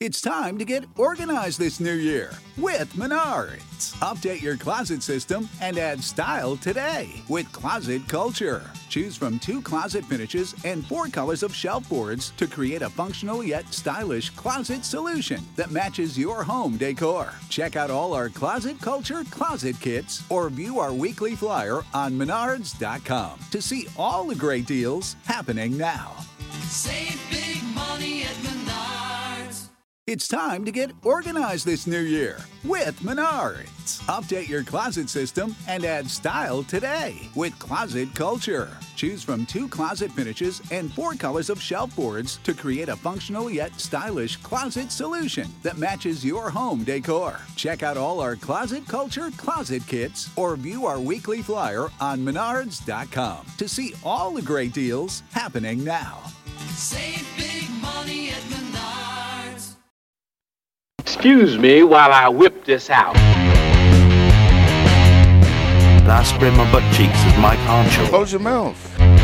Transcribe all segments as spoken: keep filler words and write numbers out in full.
It's time to get organized this new year with Menards. Update your closet system and add style today with Closet Culture. Choose from two closet finishes and four colors of shelf boards to create a functional yet stylish closet solution that matches your home decor. Check out all our Closet Culture closet kits or view our weekly flyer on menards dot com to see all the great deals happening now. Save big money at Menards. It's time to get organized this new year with Menards. Update your closet system and add style today with Closet Culture. Choose from two closet finishes and four colors of shelf boards to create a functional yet stylish closet solution that matches your home decor. Check out all our Closet Culture closet kits or view our weekly flyer on menards dot com to see all the great deals happening now. Save big money at Menards. Excuse me while I whip this out. And I spread my butt cheeks with Mike Honcho. Close your mouth.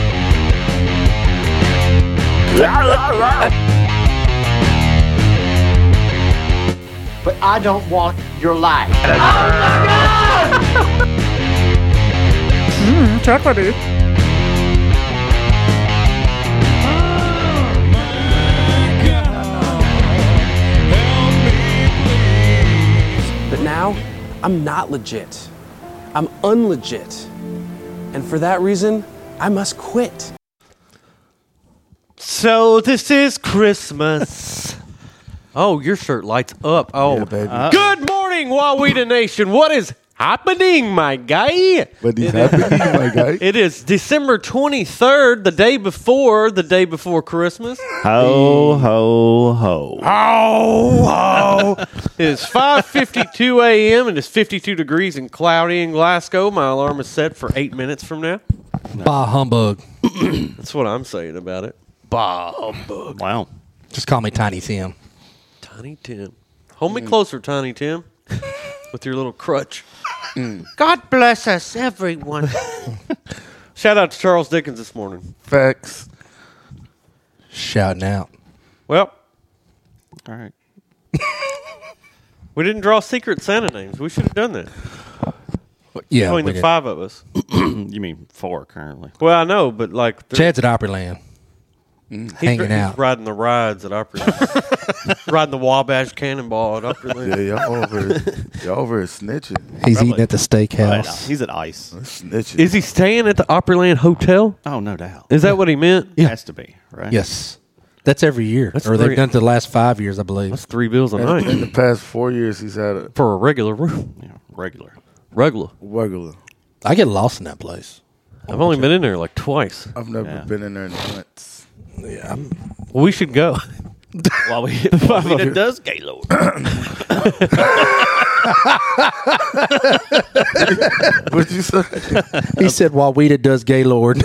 But I don't want your life. Mmm, chocolatey. But now, I'm not legit. I'm unlegit. And for that reason, I must quit. So this is Christmas. Oh, your shirt lights up. Oh, Yeah, baby. Uh, good morning, Wawita Nation. What is happening, my guy? What is happening, my guy? It is December twenty-third, the day before, the day before Christmas. Ho, ho, ho. Oh, oh. It is five fifty-two a.m. and it's fifty-two degrees and cloudy in Glasgow. My alarm is set for eight minutes from now. Bah humbug. That's what I'm saying about it. Bah humbug. Wow. Just call me Tiny Tim. Tiny Tim. Hold me closer, Tiny Tim, with your little crutch. God bless us, everyone. Shout out to Charles Dickens this morning. Facts. Shouting out. Well, All right. we didn't draw Secret Santa names. We should have done that. Yeah, Between we the did. five of us. You mean four currently? Well, I know, but like... they're- Chad's at Opryland. he's, hanging he's out. riding the rides at Opryland. Riding the Wabash Cannonball at Opryland. Yeah, y'all over, y'all over here snitching. He's Probably. eating at the Right now. steakhouse. He's at ice. Snitching. Is he staying at the Opryland Hotel? Oh, no doubt. Is that what he meant? Yeah. Has to be, right? Yes. That's every year. That's or three- they've done it the last five years, I believe. That's three bills a in, night. in the past four years, he's had a For a regular room. Yeah, regular. Regular. regular. I get lost in that place. I've only been in there like twice. I've never Yeah. been in there once. Yeah. I'm, Well, we should go. While we, while we it does Gaylord. What'd you say? he said Wawita does Gaylord.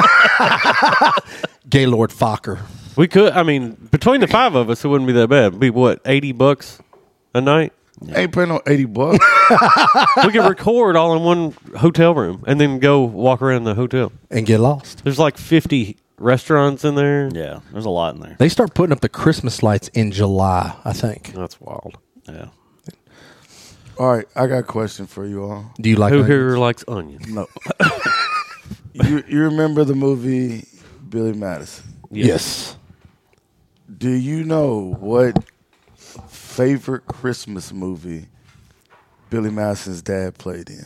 Gaylord Fokker. We could. I mean, between the five of us, it wouldn't be that bad. It'd be what, eighty bucks a night? Ain't paying no eighty bucks. We could record all in one hotel room and then go walk around the hotel. And get lost. There's like fifty restaurants in there. Yeah, there's a lot in there. They start putting up the Christmas lights in July, I think. That's wild. Yeah. All right, I got a question for you all. Do you like Who onions? here likes onions? No. you you remember the movie Billy Madison? Yes. Do you know what favorite Christmas movie Billy Madison's dad played in?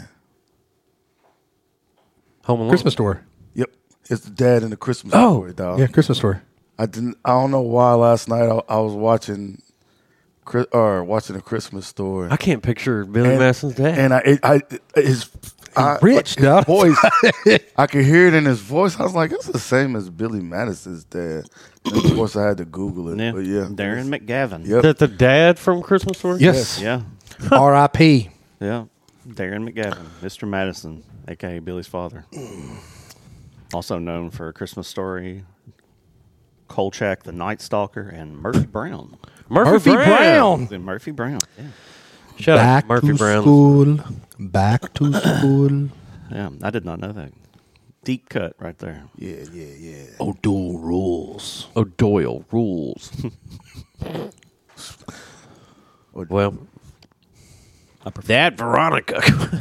Home Alone. Christmas Story. Yep, it's the dad in the Christmas Oh, Story, dog. yeah, Christmas Story. I didn't. I don't know why. Last night I, I was watching, Chri- or watching a Christmas Story. I can't picture Billy And- Madison's dad. And I, it, I his, I, rich, his dog. voice. I could hear it in his voice. I was like, it's the same as Billy Madison's dad. And of course, I had to Google it. Yeah. But yeah, Darren McGavin. Yep. Is that the dad from Christmas Story? Yes. Yeah. R I P Yeah. Darren McGavin, Mister Madison, a k a. Billy's father. Also known for A Christmas Story, Kolchak the Night Stalker, and Murphy Brown. Murphy, Murphy Brown. Brown. And Murphy Brown. Yeah. Shout Back out to Murphy to Brown. school. Back to school. Yeah. I did not know that. Deep cut right there. yeah, yeah, yeah. O'Doyle rules. O'Doyle rules. Well, that Veronica.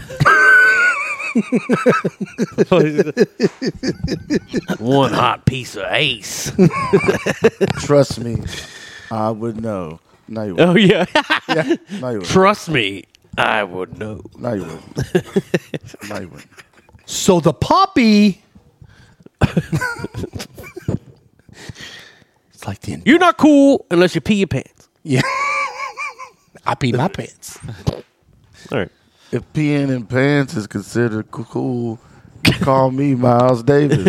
One hot piece of ace. Trust me, I would know. No, you Oh, wouldn't. yeah. Yeah. No, you wouldn't. Trust me, I would know. No, you wouldn't. No, you wouldn't. So the poppy. It's like the. You're not cool unless you pee your pants. Yeah. I pee my pants. All right. If peeing in pants is considered cool, call me Miles Davis.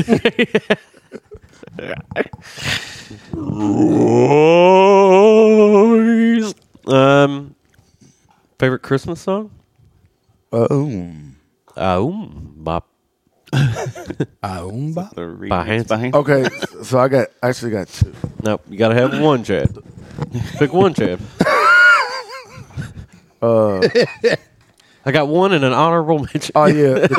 um, favorite Christmas song? Um. Um, bop. Aumba. The remix By Hanson. by Hanson. Okay, so I got actually got two. No, you gotta have one, Chad. Pick one, Chad. Uh, I got one and an honorable mention. oh yeah,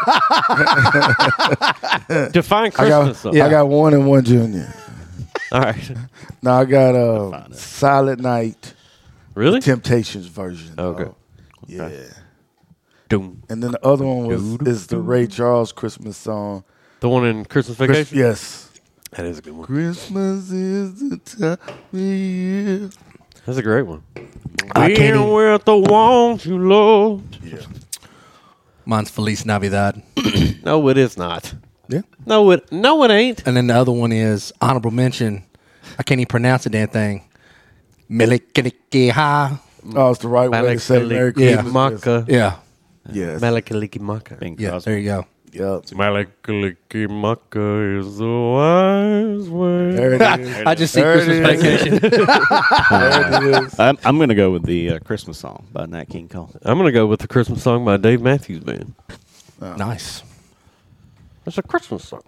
Define I Christmas got song. I got one and one junior. All right. Now I got uh, Silent Night, Really? Temptations version. Okay. though. Yeah. Doom. And then the other one was is the Ray Charles Christmas song. The one in Christmas Chris- Vacation? yes. That is a good one. Christmas is the time of year. That's a great one. I can't Being even- with the ones you love. Yeah. Mine's Feliz Navidad. No, it is not. Yeah. No, it no, it ain't. And then the other one is honorable mention. I can't even pronounce the damn thing. Melikinikiha. Oh, it's the right way to say Merry Yeah. Christmas. Maka. Yeah. Yes. Malakaliki Maka. Bing Yeah. Crosby. There you go. Yep. Malakaliki Maka is the wise way. There it is. I just see There it Christmas is. Vacation. There it is. I'm, I'm going to go with the uh, Christmas song by Nat King Cole. I'm going to go with the Christmas song by Dave Matthews Band. Nice. It's a Christmas song.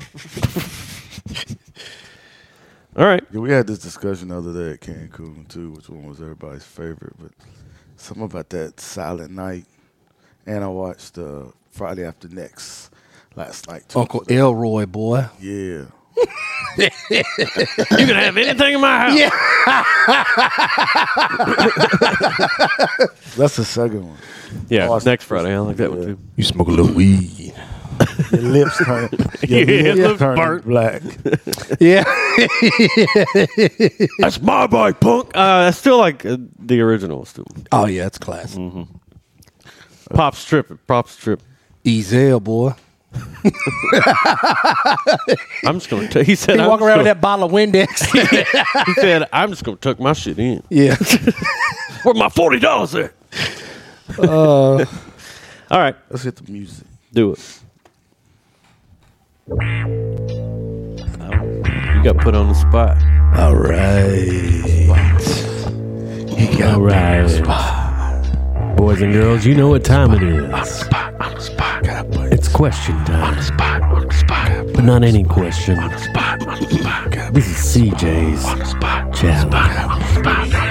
All right. Yeah, we had this discussion the other day at Cancun too, which one was everybody's favorite, but something about that Silent Night. And I watched uh, Friday After Next last night too. Uncle Elroy, boy. Yeah. You can have anything in my house. Yeah. That's the second one. Yeah, Oh, I- next Friday. I like that one Yeah. too. You smoke a little weed. Your lips turn, your Yeah, lips lips turn burnt. black. Yeah. That's my bike, punk. Uh, I still like uh, the original. Still, Oh, yeah, it's class. Pop strip, pop strip. Ezel, boy. I'm just gonna. T- he said. He I'm walk just around with gonna- that bottle of Windex. He said, "I'm just gonna tuck my shit in." Yeah. Where my forty dollars at? Uh, All right, Let's hit the music. do it. Oh, you got put on the spot. all right. He got All right, boys and girls, you know what time it is. It's question time. But not any question. This is C J's challenge.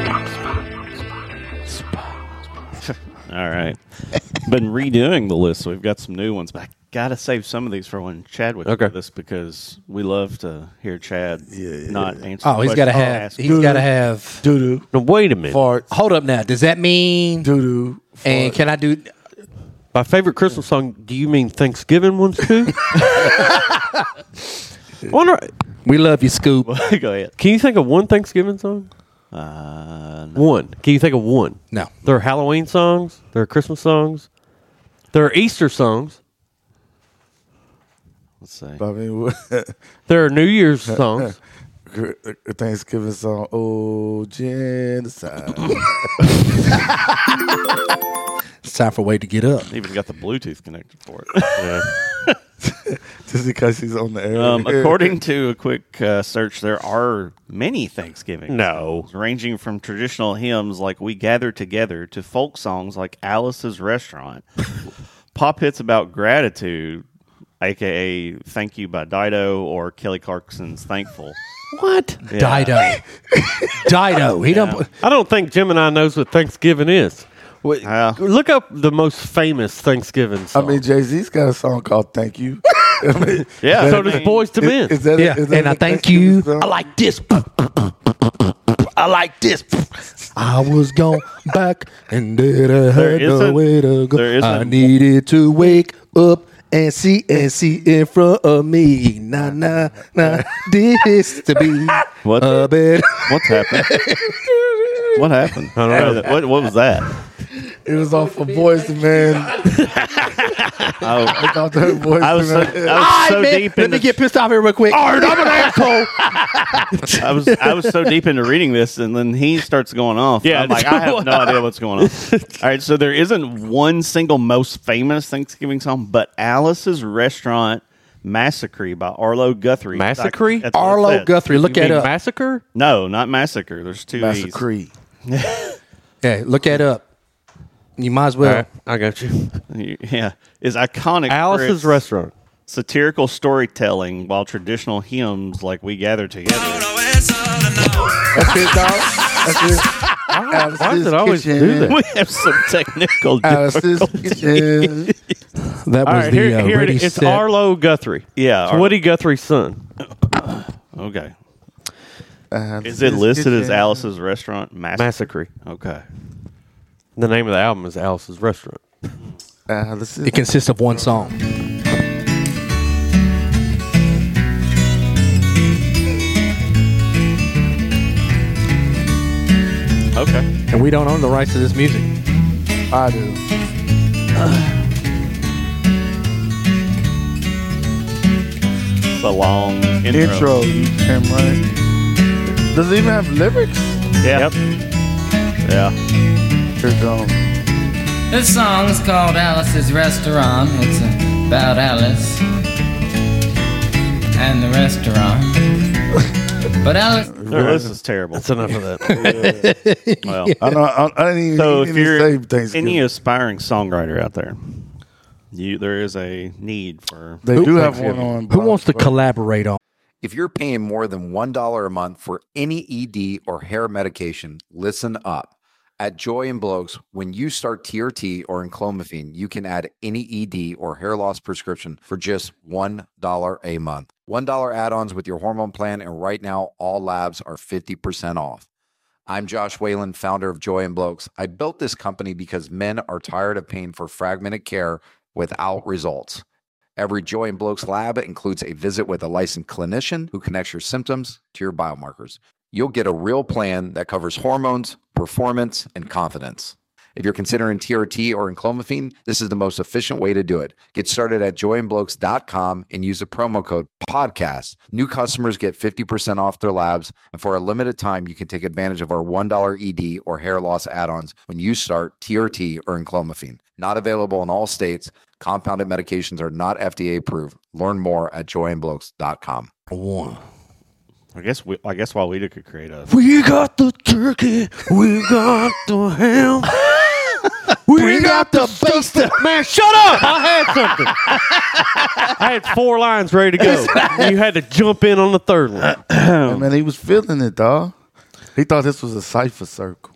All right. Been redoing the list, so we've got some new ones, but I got to save some of these for when Chadwick Okay. with us because we love to hear Chad Yeah, yeah, not yeah. answer Oh, he's got to questions. have. Ask- He's got to have. Doo doo. Now, wait a minute. Farts. Hold up now. Does that mean? Doo doo. And can I do? By favorite Christmas song, do you mean Thanksgiving ones too? Wonder, We love you, Scoop. Go ahead. can you think of one Thanksgiving song? Uh, no. One. Can you think of one? No. There are Halloween songs. There are Christmas songs. There are Easter songs. Let's see. I mean, what- There are New Year's songs. a Thanksgiving song. Oh, genocide. It's time for Wade to get up. Even got the Bluetooth connected for it. Yeah. Just because he's on the air. Um, according to a quick uh, search, there are many Thanksgiving No. songs, ranging from traditional hymns like "We Gather Together" to folk songs like "Alice's Restaurant," pop hits about gratitude, aka "Thank You" by Dido, or Kelly Clarkson's "Thankful." What? Yeah. Dido. Dido. He don't. I don't think Gemini knows what Thanksgiving is. Wait, Yeah. Look up the most famous Thanksgiving I song. mean, Jay Z's got a song called "Thank You." I mean, Yeah, that- so does Boys to Men. Is, is that Yeah. is that And a I thank Thanksgiving you. song? I like this. I like this. I was gone back and then I had no isn't- way to go. there isn't- I needed to wake up and see and see in front of me. Nah, nah, nah. This to be What? a bed. What's happened? What happened? I don't know. What, what was that? It was off of Boys to Men. Oh, I thought that Boys I was to so, Men. I was so All right, man, deep let into me get pissed off here real quick. All right, I'm an asshole. I was I was so deep into reading this, and then he starts going off. Yeah, I'm like, I have no idea what's going on. All right, so there isn't one single most famous Thanksgiving song, but Alice's Restaurant Massacre by Arlo Guthrie. Massacre? That's what it Arlo said. Guthrie, look You at mean up. Massacre? No, not Massacre. There's two E's. Massacre. Yeah, look that up. You might as All well. right, I got you. Yeah, is iconic. for Alice's its Restaurant. satirical storytelling, while traditional hymns like "We Gather Together." That's it, dog. That's it. Alice's Why does it always Kitchen. do that? We have some technical Alice's difficulties. Kitchen. That All was right, the here, uh, here it ready is. It's set. Arlo Guthrie. Yeah, It's Ar- Woody Guthrie's son. Okay, Alice's is it listed as Kitchen. Alice's Restaurant Massacre? Massacre. Okay. The name of the album is Alice's Restaurant. Alice's It consists of one song. Okay. And we don't own the rights to this music. I do. It's a long intro. Intro. Him, right? Does it even have lyrics? Yeah. Yeah. Here it goes. This song is called Alice's Restaurant. It's about Alice and the restaurant. But Alice. Well, this is terrible. That's enough of that. Well, I know. I, I didn't even, so he if didn't you're say Thanksgiving. any aspiring songwriter out there, you there is a need for. They do have one on. Who wants to Spotify. collaborate on? If you're paying more than one dollar a month for any E D or hair medication, listen up. At Joy and Blokes, when you start T R T or enclomiphene, you can add any E D or hair loss prescription for just one dollar a month. one dollar add-ons with your hormone plan, and right now, all labs are fifty percent off. I'm Josh Whalen, founder of Joy and Blokes. I built this company because men are tired of paying for fragmented care without results. Every Joy and Blokes lab includes a visit with a licensed clinician who connects your symptoms to your biomarkers. You'll get a real plan that covers hormones, performance, and confidence. If you're considering T R T or enclomiphene, this is the most efficient way to do it. Get started at joy and blokes dot com and use the promo code PODCAST. New customers get fifty percent off their labs, and for a limited time, you can take advantage of our one dollar E D or hair loss add-ons when you start T R T or enclomiphene. Not available in all states. Compounded medications are not F D A approved. Learn more at joy and blokes dot com. One. I guess we, I guess while we could create a. We got the turkey. We got the ham. We got the bass. Man, shut up! I had something. I had four lines ready to go. You had to jump in on the third one. Hey, man, he was feeling it, dog. He thought this was a cipher circle.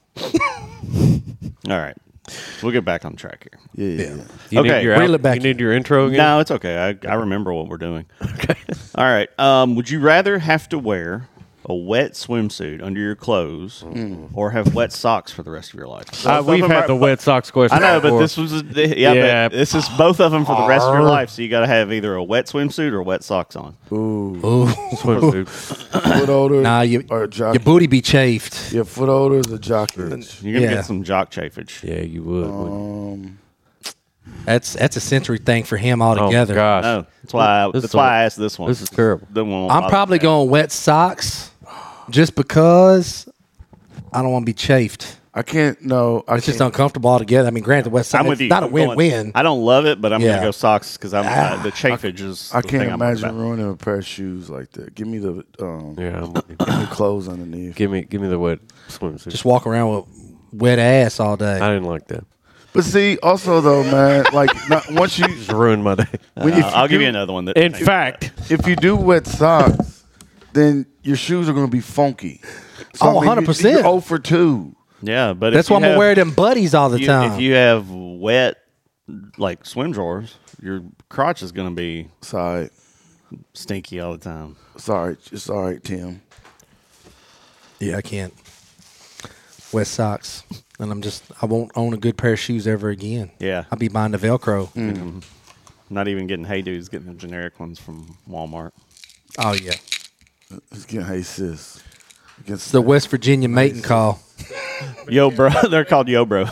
All right, we'll get back on track here. Yeah. yeah. You Okay, need your reel out- it back You need your intro again. No, it's okay. I, I remember what we're doing. Okay. All right. Um, would you rather have to wear a wet swimsuit under your clothes or have wet socks for the rest of your life? Uh, Both of we've them had are- the wet socks question. I know, but before. this was a, yeah, Yeah. But this is both of them for the rest of your life. So you got to have either a wet swimsuit or wet socks on. Ooh. Ooh. swimsuit. Foot odor. Nah, you, or your jockey. booty be chafed. Your foot odor is a jockey. You're gonna Yeah. get some jock chafage. Yeah, you would. wouldn't Um, That's that's a sensory thing for him you? altogether. Oh gosh, No, that's why. I, This that's is why a- I asked this one. this is terrible. The one I'm probably going wet socks, just because I don't want to be chafed. I can't. No, I It's just can't. uncomfortable altogether. I mean, granted, wet socks. I'm with It's you. not a I'm going- win-win. I don't love it, but I'm Yeah. gonna go socks because I'm uh, the chafage is. I the can't thing I'm worried imagine about. ruining a pair of shoes like that. Give me the um, Yeah, I'm with you. give me clothes underneath. give me, give me the wet swimsuit. Just walk around with wet ass all day. I didn't like that. But see, also though, man, like not, once you Just ruined my day. when Uh, you, I'll give do- you another one. That In fact, if you do wet socks, then your shoes are going to be funky. So, Oh, I mean, you- one hundred percent. You're zero for two. yeah, but That's if why you I'm gonna have- wear them buddies all the you- time. If you have wet, like swim drawers, your crotch is gonna be Sorry, stinky all the time. sorry, it's all right, Tim. Yeah, I can't. West Sox. And I'm just, I won't own a good pair of shoes ever again. Yeah. I'll be buying the Velcro. Mm. Not even getting Hey Dudes, getting the generic ones from Walmart. Oh, yeah. He's getting Hey Sis. It's the West Virginia mating call. Yo, bro. They're called Yo, bro.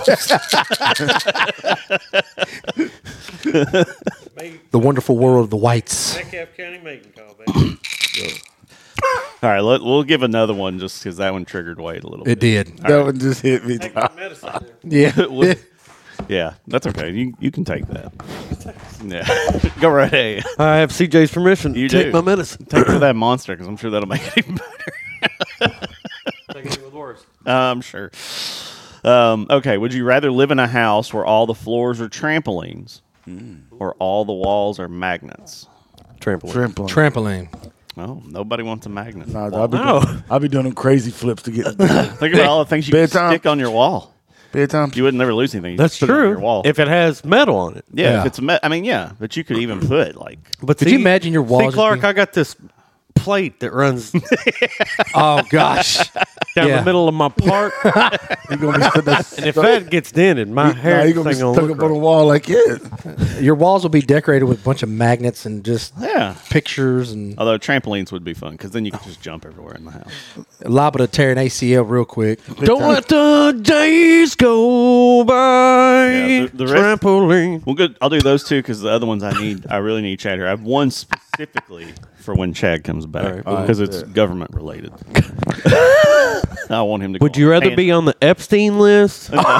The wonderful world of the whites. Metcalf County mating call, baby. All right, let, we'll give another one just because that one triggered Wade a little It bit. did. All That right. one just hit me. Yeah. Well, yeah, that's okay. You you can take that. Yeah, go right ahead. I have C J's permission to You take do. my medicine. Take for that monster because I'm sure that'll make it even better. Take it with worse. I'm sure. Um, okay, would you rather live in a house where all the floors are trampolines or all the walls are magnets? Trampoline. Trampoline. Trampoline. Oh, nobody wants a magnet. Nah, I'll be, No. doing, I'll be doing them crazy flips to get Think about all the things you can Bedtime. stick on your wall. bedtime. You would never lose anything. You That's just put it on true. your wall. If it has metal on it. yeah, Yeah. if it's a me- I mean, yeah, but you could even put like But Could see, you imagine your walls See, just Clark, being- I got this plate that runs Oh, gosh. down Yeah. the middle of my park. He gonna be stuck, And if that gets dented, my he, hair nah, he thing gonna be gonna stuck look up on the right. wall like it. Your walls will be decorated with a bunch of magnets and just yeah. pictures and Although trampolines would be fun because then you could just jump everywhere in the house. liable to tear an A C L real quick. Don't let the days go by. Yeah, the- the rest- Trampoline. Well, good. I'll do those two because the other ones I need, I really need Chad here. I have one specifically for when Chad comes back All right. because it's government related. I want him to. Would go you on. rather And- be on the Epstein list? no,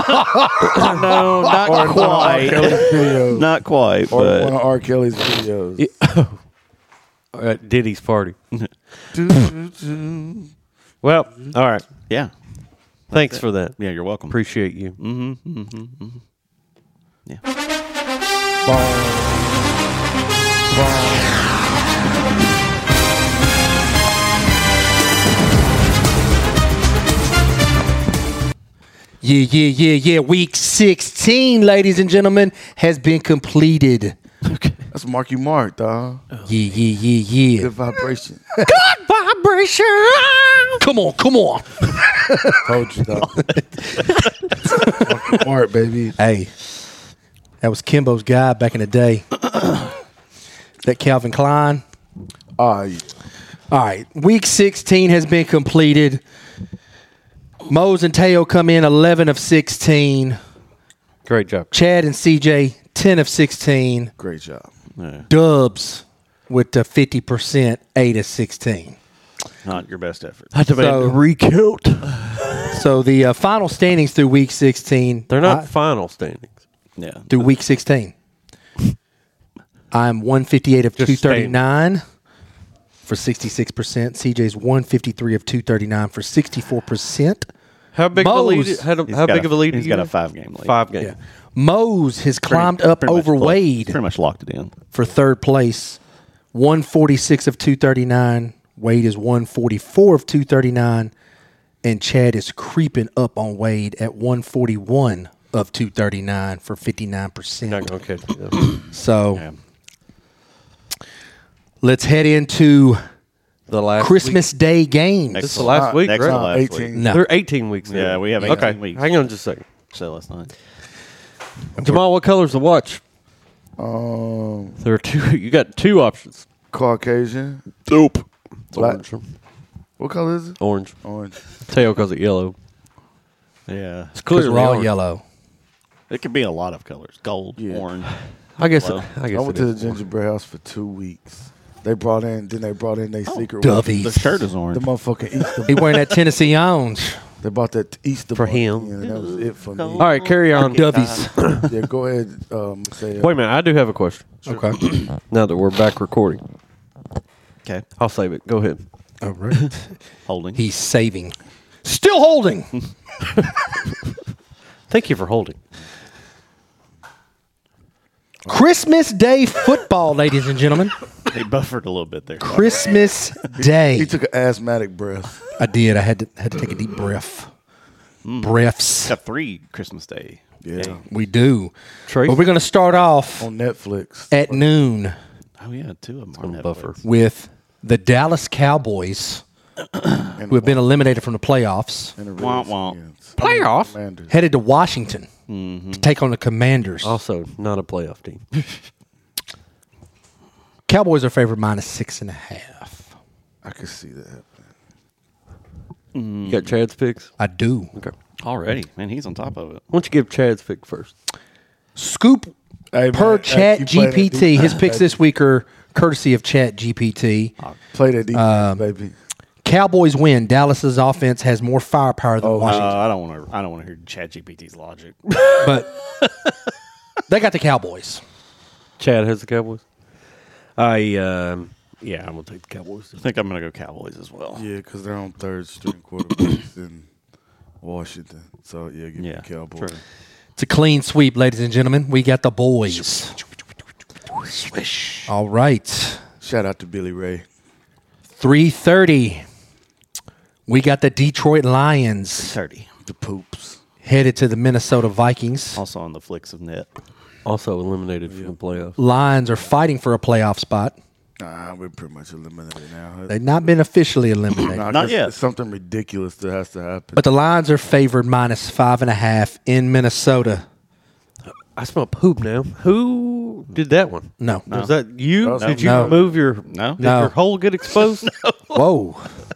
not Or one of R. quite. Kelly's videos. Not quite, Or but one of R. Kelly's videos. At Diddy's party. Do, do, do. Well, all right. yeah, Thanks for that. yeah. You're welcome. Appreciate you. Mm-hmm, mm-hmm, mm-hmm. Yeah. Yeah, yeah, yeah, yeah. Week sixteen, ladies and gentlemen, has been completed. That's Marky Mark, dog. Yeah, yeah, yeah, yeah. Good vibration. Vibration. Come on, come on. Told you, dog. Marky Mark, baby. Hey, that was Kimbo's guy back in the day. That Calvin Klein. Ah, yeah. All right, week sixteen has been completed. Mose and Teo come in eleven of sixteen. Great job. Chad and C J, ten of sixteen. Great job. Yeah. Dubs with the fifty percent, eight of sixteen. Not your best effort. I demand So- a recount. So the uh, final standings through week sixteen. They're not I- final standings. Yeah. through week sixteen. I'm one fifty-eight of Just two thirty-nine for sixty-six percent. C J's one fifty-three of two thirty-nine for sixty-four percent. How big of a lead? Mose. How, how He's got big a- of a lead? He's do got you a have? five-game lead. Five game. Yeah. Mose has climbed up Pretty much over close- Wade Pretty much locked it in. for third place. one forty-six of two thirty-nine. Wade is one forty-four of two thirty-nine. And Chad is creeping up on Wade at one forty-one of two thirty-nine for fifty-nine percent. Not gonna catch me though. So Yeah. let's head into The last Christmas Day games. Week. This is the Excellent. last week, Next right? to Nah, last eighteen. week. No. They're eighteen weeks. Yeah, now. we have Okay, eighteen weeks. hang on just a second. So last night. Jamal, what color's the watch? Um, There are two. You got two options. Caucasian. Dope. It's Black. orange. What color is it? Orange. Orange. Tail calls it yellow. Yeah. It's Because clearly we're all orange. yellow. It could be a lot of colors. Gold, Yeah. orange. I guess. Hello? I guess I went it to the is. gingerbread house for two weeks. They brought in, then they brought in their secret Dovies. The shirt is orange. The motherfucking Easter. He wearing that Tennessee orange. They bought that Easter For bunny, him. and that was it for me. All right, carry on. Dovies. Yeah, go ahead. Um, say, uh, Wait a minute. I do have a question. Okay. Now that we're back recording, Okay. I'll save it. Go ahead. All right. Holding. He's saving. Still holding. Thank you for holding. Christmas Day football, ladies and gentlemen. They buffered a little bit there. Christmas Day. he took an asthmatic breath. I did. I had to had to take a deep breath. Breaths. Got three Christmas Day. Yeah. Day. We do. Trace. But we're going to start off On Netflix. at noon Oh yeah, two of them are Gonna Netflix. buffer. with the Dallas Cowboys who have been eliminated from the playoffs, Wah, wah. Playoff? headed to Washington Mm-hmm. to take on the Commanders. Also, not a playoff team. Cowboys are favored minus six and a half. I could see that happening. You got Chad's picks? I do. Okay. Already, man, he's on top of it. Why don't you give Chad's pick first? Scoop Hey, per man, Chat hey, you play that G P T. His defense, picks baby. this week are courtesy of Chat G P T. Play that defense, Um, baby. Cowboys win. Dallas's offense has more firepower than Uh, Washington, I don't want to. I don't want to hear ChatGPT's logic. but they got the Cowboys. Chad has the Cowboys. I um, yeah, I'm gonna take the Cowboys. I think I'm going to go Cowboys as well. Yeah, because they're on third string quarterbacks in Washington. So, yeah, give Yeah, me Cowboys. true. It's a clean sweep, ladies and gentlemen. We got the boys. Swish. All right. Shout out to Billy Ray. three thirty. We got the Detroit Lions thirty. The Poops. headed to the Minnesota Vikings. Also on the flicks of net. Also eliminated from the playoffs. Lions are fighting for a playoff spot. Nah, we're pretty much eliminated now. They've not been officially eliminated. Nah, I Not guess yet. It's something ridiculous that has to happen. But the Lions are favored minus five and a half in Minnesota. I smell poop now. Who did that one? No. Was that you? No. Did you No. move your No. Did No. your hole get exposed? Whoa.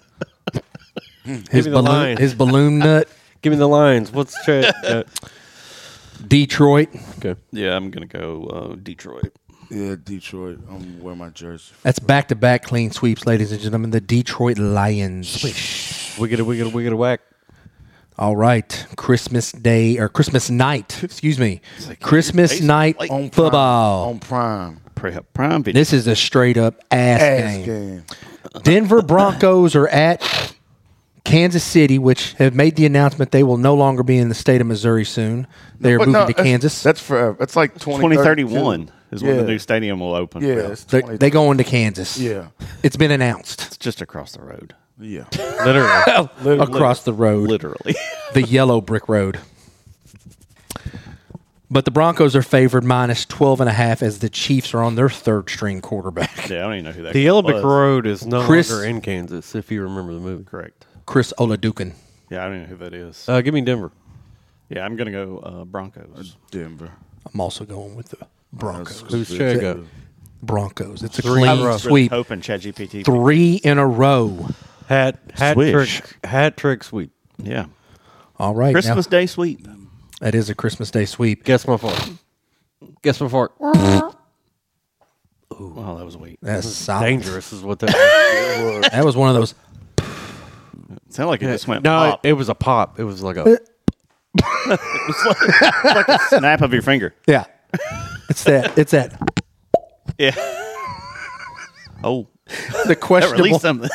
His me the balloon, line. his balloon nut. Give me the lines. What's Chad? Uh, Detroit. okay. Yeah, I'm going to go uh, Detroit. yeah, Detroit. I'm going to wear my jersey. That's back-to-back clean sweeps, ladies and gentlemen. The Detroit Lions. We get a we get a we get a whack. All right. Christmas Day, or Christmas night, excuse me. Christmas face night like- On football. Prime. On Prime. Pre- Prime video. This is a straight-up ass, Ass game. game. Denver Broncos are at Kansas City, which have made the announcement they will no longer be in the state of Missouri soon. They are But moving no, to that's- Kansas. That's forever. That's like twenty twenty thirty-one is when Yeah. the new stadium will open. Yeah, Well, it's They, twenty they go into Kansas. Yeah. It's been announced. It's just across the road. Yeah. Literally. Across the road. Literally. The yellow brick road. But the Broncos are favored minus twelve and a half as the Chiefs are on their third string quarterback. Yeah, I don't even know who that The Yellow Brick was. Road is no Chris- longer in Kansas, if you remember the movie. Correct. Chris Oladukin. Yeah, I don't know who that is. Uh, give me Denver. yeah, I'm going to go uh, Broncos. Denver. I'm also going with the Broncos. Who's Chad got? Broncos. It's a Three clean in a row. sweep. Hoping ChatGPT. Three in a row. Hat hat Swish. trick hat trick sweep. Yeah. All right. Christmas now, Day sweep. that is a Christmas Day sweep. Guess my fart. Guess my fart. Wow, that was weak. That's solid. Dangerous is what that was. That was one of those. It sounded like it just went no, pop. it, it was a pop. It was like a like a snap of your finger. Yeah. It's that. It's that. Yeah. Oh, The that questionable released something.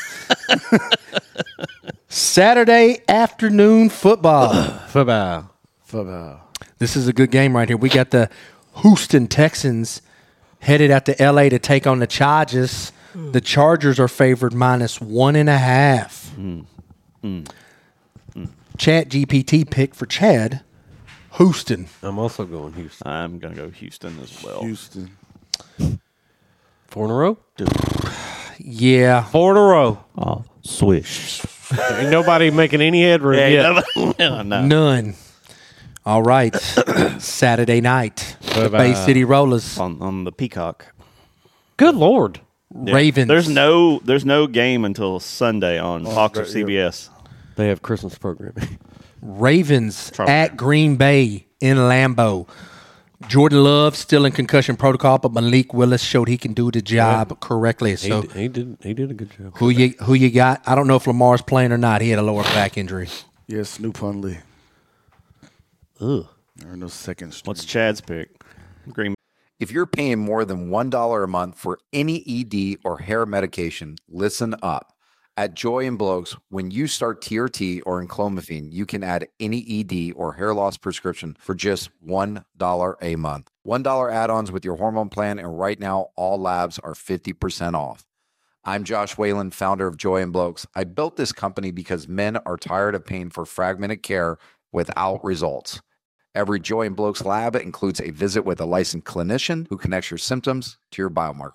Saturday afternoon football. football. Football. This is a good game right here. We got the Houston Texans headed out to L A to take on the Chargers. The Chargers are favored minus one and a half. Mm. Mm. Mm. Chat G P T pick for Chad. Houston. I'm also going Houston. I'm going to go Houston as well. Houston. Four in a row? Yeah. Four in a row. Oh, swish. Ain't nobody making any headroom Yeah, yet. no, no. None. All right. Saturday night. The Bye-bye. Bay City Rollers. On, on the Peacock. Good Lord. Yeah. Ravens. There's no there's no game until Sunday on Fox or right, C B S. They have Christmas programming. Ravens Trouble. at Green Bay in Lambeau. Jordan Love still in concussion protocol, but Malik Willis showed he can do the job correctly. He, So d- he did he did a good job. who you who you got? I don't know if Lamar's playing or not. He had a lower back injury. Yes, Snoop Hundley. Ugh. Or no second string. What's Chad's pick? Green. If you're paying more than one dollar a month for any E D or hair medication, listen up. At Joy and Blokes, when you start T R T or enclomiphene, you can add any E D or hair loss prescription for just one dollar a month. one dollar add-ons with your hormone plan, and right now, all labs are fifty percent off. I'm Josh Whalen, founder of Joy and Blokes. I built this company because men are tired of paying for fragmented care without results. Every Joy and Blokes lab includes a visit with a licensed clinician who connects your symptoms to your biomarkers.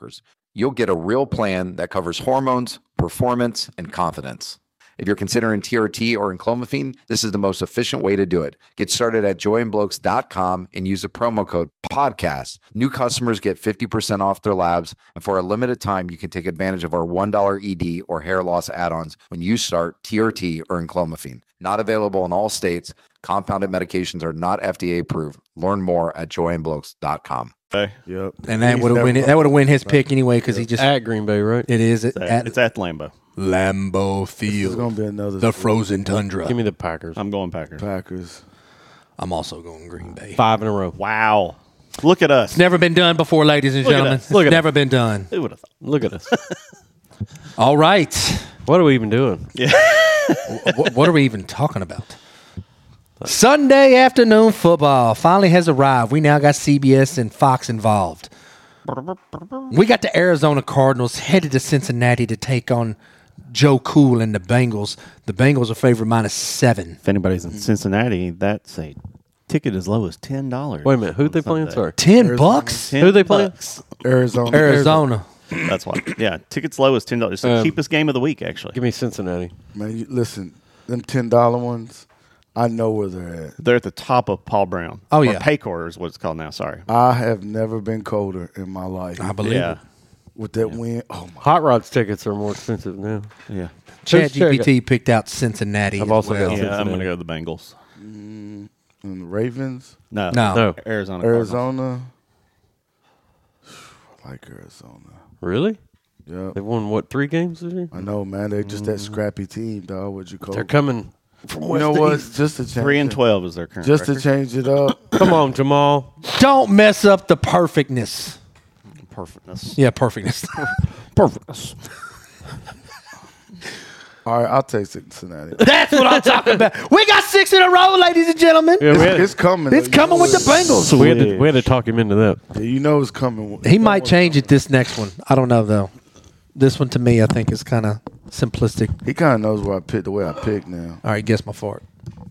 You'll get a real plan that covers hormones, performance, and confidence. If you're considering T R T or enclomiphene, this is the most efficient way to do it. Get started at joy and blokes dot com and use the promo code podcast. New customers get fifty percent off their labs, and for a limited time, you can take advantage of our one dollar E D or hair loss add-ons when you start T R T or enclomiphene. Not available in all states. Compounded medications are not F D A approved. Learn more at joy and blokes dot com. Okay. Yep. And that would have win. That would have win his pick anyway because he just at Green Bay, right? It is at, It's at, at it's at Lambeau. Lambeau Field. It's gonna be another the frozen tundra. Give me the Packers. I'm going Packers. Packers. I'm also going Green Bay. Five in a row. Wow. Look at us. It's never been done before, ladies and Look at gentlemen. us. It's Look at never been done. Who would have thought? Look at us. All right. What are we even doing? Yeah. what, what are we even talking about? Sunday afternoon football finally has arrived. We now got C B S and Fox involved. We got the Arizona Cardinals headed to Cincinnati to take on Joe Cool and the Bengals. The Bengals are favored minus seven. If anybody's in Cincinnati, that's a ticket as low as ten dollars. Wait a minute. Who they playing? Sorry. Ten Arizona. bucks? ten Who they playing? bucks. Arizona. Arizona. That's why. Yeah, tickets low as ten dollars. It's the Um, cheapest game of the week, actually. Give me Cincinnati. Man, you, listen, them ten dollar ones, I know where they're at. They're at the top of Paul Brown. Oh, or yeah. Paycor is what it's called now. Sorry. I have never been colder in my life. I believe Yeah. it. With that win, oh my! Hot Rods tickets are more expensive now. Yeah. Chad Who's Chad G P T picked out Cincinnati. I've as also well. got Yeah, I'm going Cincinnati. to go to the Bengals. Mm, and the Ravens, No. No. No. Arizona. Cardinals. Arizona. I like Arizona. Really? Yep. They've won, what, three games this year? I know, man. They're just that scrappy team, dog. What you call? They're coming from You West know what? East. Just to change Three and it- twelve is their current Just to record. change it up. Come on, Jamal. Don't mess up the perfectness. Perfectness. Yeah, perfectness. Perfectness. All right, I'll take Cincinnati. That's what I'm talking about. We got six in a row, ladies and gentlemen. Yeah, we had, It's coming. It's though. coming You with know the it. Bengals. we, had to, we had to talk him into that. Yeah, you know it's coming. He might change it this next one. I don't know, though. This one, to me, I think is kind of simplistic. He kind of knows where I picked the way I picked now. All right, guess my fart.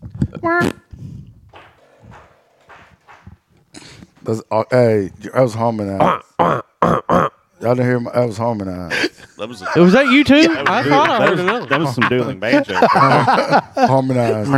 That's, uh, hey, I was harmonized. Y'all didn't hear my, I was harmonized. That was, Oh, was that you too? that was I good. thought I that heard was, another. that was some dueling banjo. Harmonized.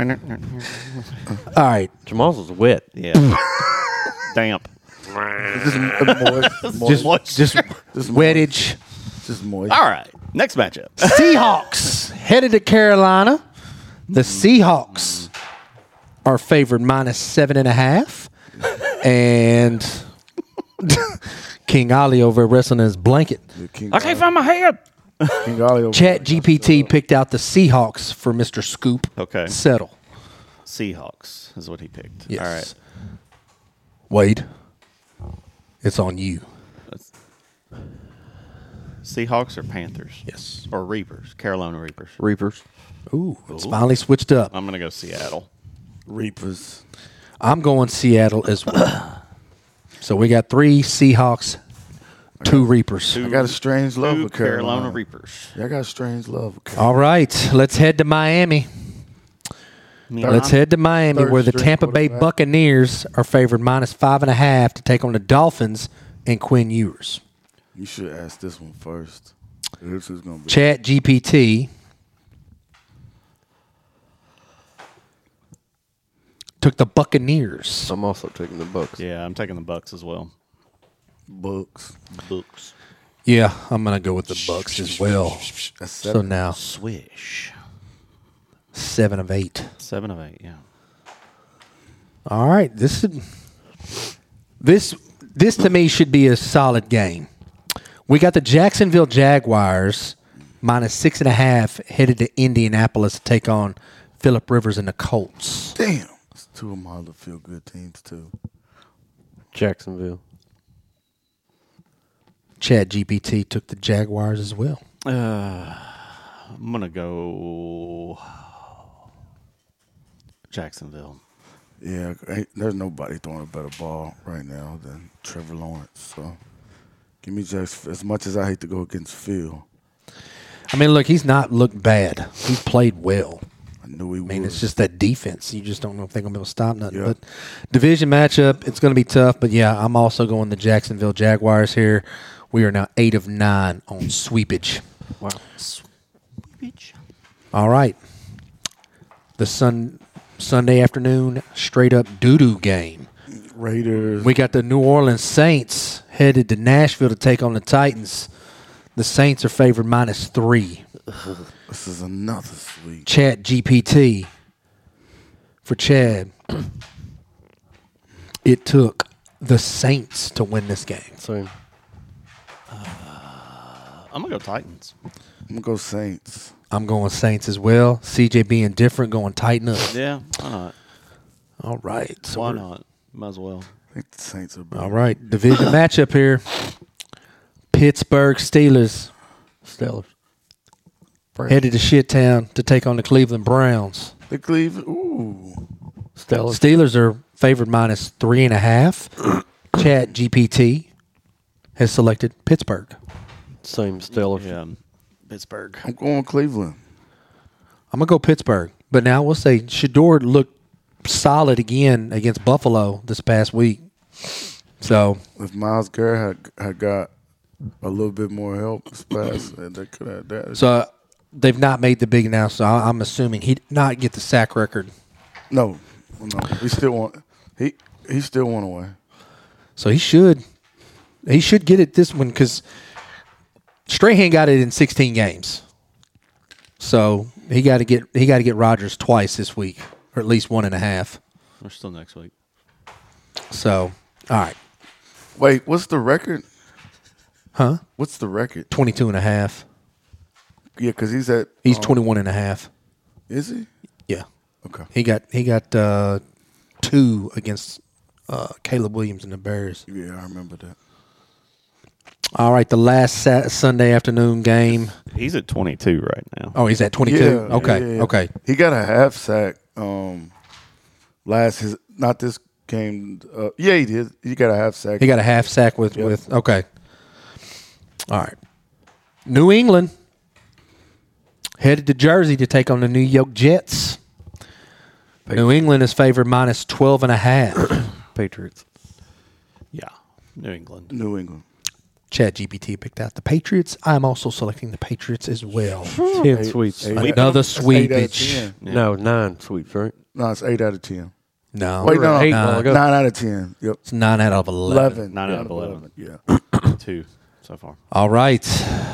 All right. Jamal's was wet. Yeah. Damp. Just moist. moist. Just, just Just wettage. Just moist. All right. Next matchup. Seahawks headed to Carolina. The Seahawks are favored minus seven and a half. And King Ali over there wrestling in his blanket. King I can't find my head. King Ali over Chat G P T picked out the Seahawks for Mister Scoop. Okay. Settle. Seahawks is what he picked. Yes. All right. Wade, it's on you. Seahawks or Panthers? Yes. Or Reapers? Carolina Reapers. Reapers. Ooh, it's finally switched up. I'm going to go Seattle. Reapers. I'm going Seattle as well. So we got three Seahawks, two Reapers. I got a strange love Two with Carolina. Carolina Reapers. Yeah, I got a strange love with Carolina. All right, let's head to Miami. Let's head to Miami, Third where the string Tampa Bay quarterback. Buccaneers are favored minus five and a half to take on the Dolphins and Quinn Ewers. You should ask this one first. This is gonna be. Chat G P T took the Buccaneers. I'm also taking the Bucks. Yeah, I'm taking the Bucks as well. Books. Books. Yeah, I'm gonna go with the Bucks as well. That's So seven. now Swish. seven of eight. Seven of eight, yeah. All right, this is this this to me should be a solid game. We got the Jacksonville Jaguars minus six and a half headed to Indianapolis to take on Phillip Rivers and the Colts. Damn. It's two of my other feel good teams too. Jacksonville. Chad G P T took the Jaguars as well. Uh, I'm going to go Jacksonville. Yeah, ain't- there's nobody throwing a better ball right now than Trevor Lawrence. So give me Jacksonville. As much as I hate to go against Phil, I mean, look, he's not looked bad. He's played well. I knew he I mean, would. it's just that defense. You just don't know if they're going to be able to stop nothing. Yeah. But division matchup, it's going to be tough. But, yeah, I'm also going the Jacksonville Jaguars here. We are now eight of nine on sweepage. Wow. Sweepage. All right. The sun Sunday afternoon straight up doo-doo game. Raiders. We got the New Orleans Saints headed to Nashville to take on the Titans. The Saints are favored minus three. This is another sweep. Chat G P T for Chad. It took the Saints to win this game. Same. I'm going to go Titans. I'm going to go Saints. I'm going Saints as well. C J being different, going tighten up. Yeah, why not? All right. So why we're- not? Might as well. I think the Saints are better. All right. Division matchup here. Pittsburgh Steelers Steelers. headed to Shittown to take on the Cleveland Browns. The Cleveland. Ooh. Steelers. Steelers are favored minus three and a half. Chat G P T has selected Pittsburgh. Same Steelers. Yeah, Pittsburgh. I'm going Cleveland. I'm going to go Pittsburgh. But now we'll say Shador looked solid again against Buffalo this past week. So if Myles Garrett had, had got a little bit more help this past, they could have that. So uh, they've not made the big announcement. So I- I'm assuming he did not get the sack record. No, no, he still want he he still won away. So he should he should get it this one because Strahan got it in sixteen games. So he got to get he got to get Rodgers twice this week, or at least one and a half. We're still next week. So all right, Wait, what's the record? huh? What's the record? twenty-two and a half. Yeah, because he's at He's um, twenty-one and a half. Is he? Yeah. Okay. He got he got uh, two against uh, Caleb Williams and the Bears. Yeah, I remember that. All right, the last Sat- Sunday afternoon game. He's at twenty-two right now. Oh, he's at twenty-two. Yeah, okay, yeah, yeah. okay. He got a half sack. Um, last his not this game. Uh, yeah, he did. He got a half sack. He got a half sack with Yep. with okay. All right, New England headed to Jersey to take on the New York Jets. New England is favored minus twelve and a half. Patriots. Yeah, New England. New England. Chat G P T picked out the Patriots. I'm also selecting the Patriots as well. Ten sweeps. eight- Another that's eight out of sweepage. ten. No, nine sweeps, right? No, it's eight out of ten. No, Wait, no, eight nine, while ago. nine out of ten. Yep, it's nine out of eleven. eleven. Nine out of eleven. Yeah. Two so far. All right.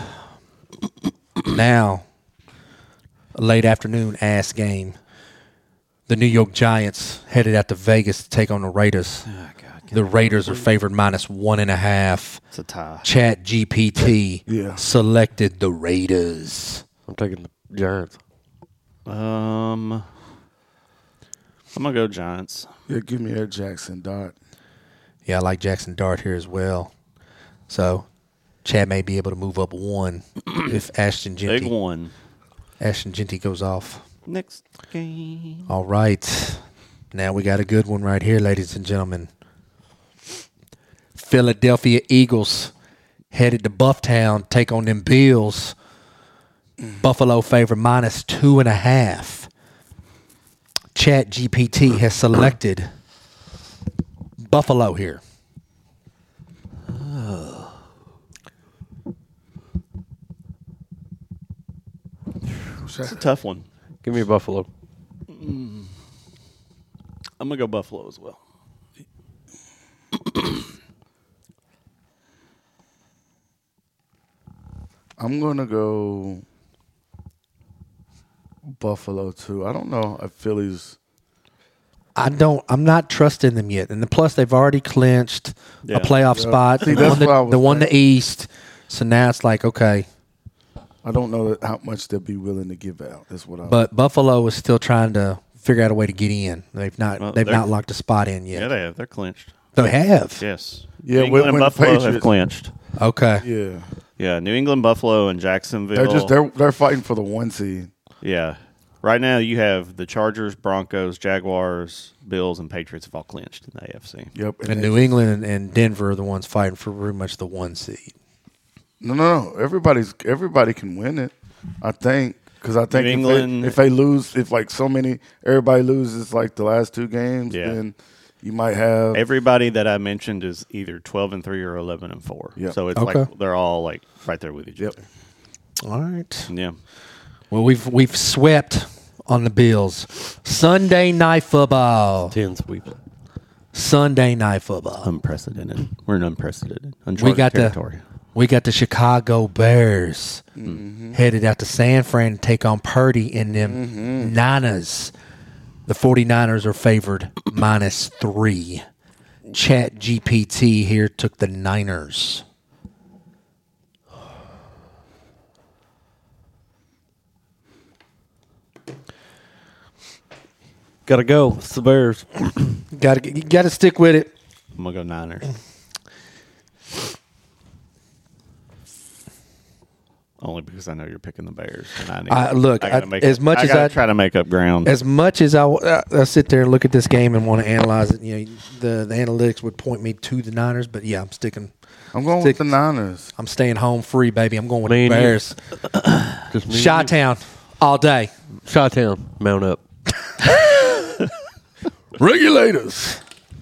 Now, a late afternoon ass game. The New York Giants headed out to Vegas to take on the Raiders. Oh, God. The Raiders are favored minus one and a half. It's a tie. Chat G P T Yeah. selected the Raiders. I'm taking the Giants. Um, I'm gonna go Giants. Yeah, give me Ed Jackson Dot. Yeah, I like Jackson Dart here as well. So, Chad may be able to move up one if Ashton Big Genty, one. Ashton Genty goes off. Next game. All right. Now we got a good one right here, ladies and gentlemen. Philadelphia Eagles headed to Bufftown, take on them Bills. Buffalo favor minus two and a half. Chat G P T has selected Buffalo here. It's a tough one. Give me a Buffalo. I'm gonna go Buffalo as well. I'm gonna go Buffalo too. I don't know if Philly's. I don't. I'm not trusting them yet, and the plus they've already clinched Yeah. a playoff Yeah. spot. See, the that's one the, what I was the one the thinking. East. So now it's like okay, I don't know that how much they'll be willing to give out. That's what I. but Buffalo is still trying to figure out a way to get in. They've not. Well, they've they're- not locked a spot in yet. Yeah, they have. They're clinched. They have. Yes. Yeah, New when- England and when the Buffalo have Patriots- clinched. Okay. yeah, Yeah, New England, Buffalo, and Jacksonville. they're just they're they're fighting for the one seed. Yeah. Right now, you have the Chargers, Broncos, Jaguars, Bills, and Patriots have all clinched in the A F C. Yep, And they- New England and, and Denver are the ones fighting for pretty much the one seed. No, no, no. Everybody's everybody can win it. I think because I think if, England- they, if they lose, if like so many, everybody loses like the last two games, Yeah. then You might have everybody that I mentioned is either twelve and three or eleven and four. Yeah. So it's Okay. like they're all like right there with each Yep. other. All right. Yeah. Well, we've we've swept on the Bills. Sunday night football. Ten sweep. Sunday night football. Unprecedented. We're in unprecedented. We Uncharted got territory. the we got the Chicago Bears headed out to San Fran to take on Purdy and them Niners. The 49ers are favored minus three. Chat G P T here took the Niners. Gotta go. It's the Bears. Got to got to stick with it. I'm gonna go Niners. Only because I know you're picking the Bears. And I need, I- look, I gotta I- make as up- much I as gotta I- try to make up ground. As much as I, I, I sit there and look at this game and want to analyze it, you know, the the analytics would point me to the Niners, but yeah, I'm sticking. I'm going stick- with the Niners. I'm staying home free, baby. I'm going with Me the and you. Bears. Just me and Chi-town all day. you. Chi-town. Mount up. Regulators.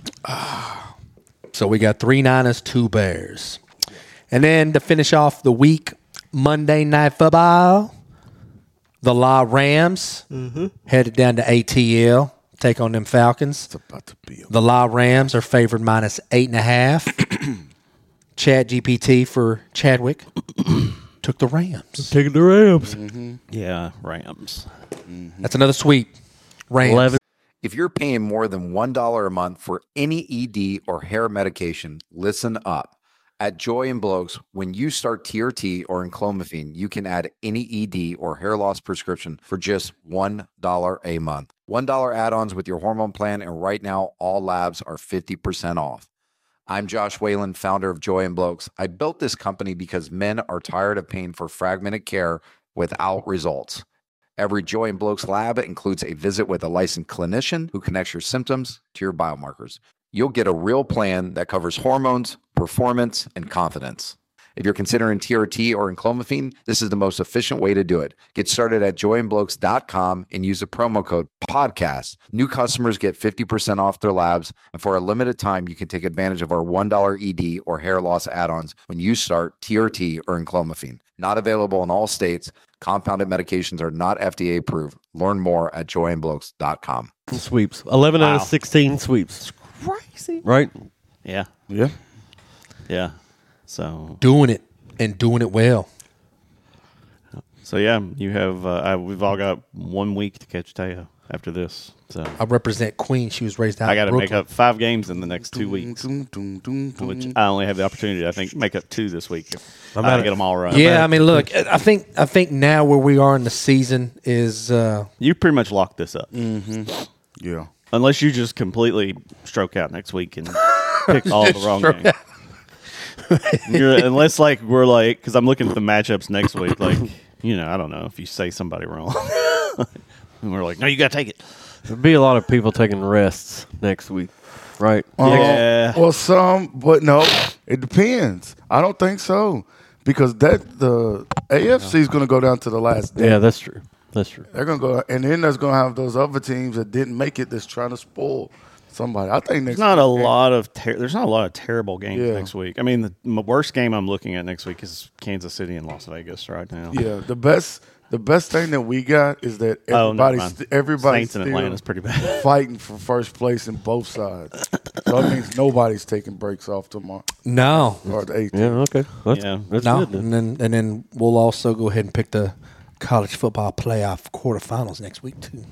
So we got three Niners, two Bears. And then to finish off the week, Monday Night Football, the La Rams headed down to A T L, take on them Falcons. It's about to be. The La Rams are favored minus eight and a half. Chat G P T for Chadwick took the Rams. Taking the Rams. yeah, Rams. That's another sweep. Rams. Eleven. If you're paying more than one dollar a month for any E D or hair medication, listen up. At Joy and Blokes, when you start T R T or enclomiphene, you can add any E D or hair loss prescription for just one dollar a month. one dollar add-ons with your hormone plan, and right now, all labs are fifty percent off. I'm Josh Whalen, founder of Joy and Blokes. I built this company because men are tired of paying for fragmented care without results. Every Joy and Blokes lab includes a visit with a licensed clinician who connects your symptoms to your biomarkers. You'll get a real plan that covers hormones, performance, and confidence. If you're considering T R T or enclomiphene, this is the most efficient way to do it. Get started at joy and blokes dot com and use the promo code PODCAST. New customers get fifty percent off their labs, and for a limited time, you can take advantage of our one dollar E D or hair loss add-ons when you start T R T or enclomiphene. Not available in all states. Compounded medications are not F D A approved. Learn more at joy and blokes dot com. Sweeps. eleven out Wow. of sixteen sweeps. Crazy. Right? Yeah. Yeah. Yeah. So Doing it and doing it well. so yeah, you have uh, I, we've all got one week to catch Teo after this. So I represent Queen. She was raised out I got in to make Brooklyn. up five games in the next two weeks, Dum, dum, dum, dum, which dum. I only have the opportunity. I think make up two this week. If I'm I at can it. get them all right. Yeah, I mean, look, I think I think now where we are in the season is uh, You pretty much locked this up, Yeah. unless you just completely stroke out next week and pick all the wrong Stroke games. You're, unless like we're like, because I'm looking at the matchups next week. Like, you know, I don't know if you say somebody wrong, and we're like, no, you got to take it. There'll be a lot of people taking rests next week. Right? Uh, Yeah. Well, some, but no, it depends. I don't think so because that the A F C is going to go down to the last day. Yeah, that's true. That's true. They're going to go, and then there's going to have those other teams that didn't make it that's trying to spoil somebody. I think next There's not a week- lot of ter- there's not a lot of terrible games Yeah. next week. I mean, the m- worst game I'm looking at next week is Kansas City and Las Vegas right now. Yeah, the best the best thing that we got is that Oh, never everybody's mind. st- everybody's Saints and still Atlanta's pretty bad. fighting for first place in both sides. So that means nobody's taking breaks off tomorrow no, or the eighteen. Yeah, okay. That's, Yeah. that's no, good. then. and then and then we'll also go ahead and pick the college football playoff quarterfinals next week too.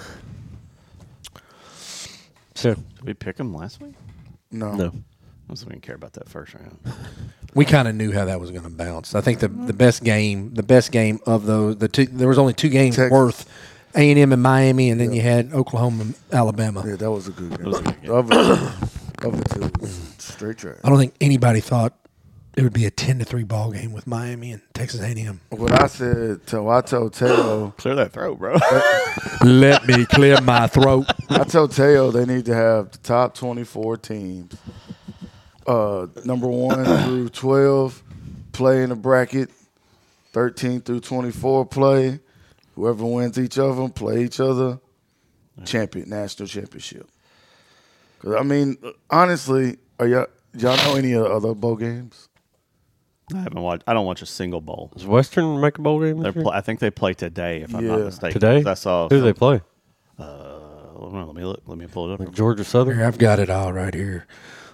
Sure. Did we pick them last week? No. No. I was didn't care about that first round. We kind of knew how that was going to bounce. I think the the best game, the best game of those, the two, there was only two games Texas. worth, A and M and Miami, and then you had Oklahoma and Alabama. Yeah, that was a good game. was a good game. The other two, other two was straight trash. I don't think anybody thought it would be a ten to three ball game with Miami and Texas A and M. What I said to I told Teo, Clear that throat, bro. Let me clear my throat. I told Teo they need to have the top twenty-four teams. Uh, number one through twelve play in the bracket. thirteen through twenty-four play. Whoever wins each of them play each other. Champion, national championship. 'Cause, I mean, honestly, are y'all, y'all know any of the other bowl games? I haven't watched. I don't watch a single bowl. Does Western make a bowl game? They're This year? pl- I think they play today, if I'm not Yeah. mistaken. Today? I saw. Who do they some- play? Uh, hold on, let me look. Let me pull it up. Like Georgia Southern? Here, I've got it all right here.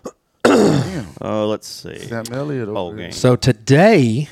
Oh, let's see. Sam Elliott Bowl over here. game. So today,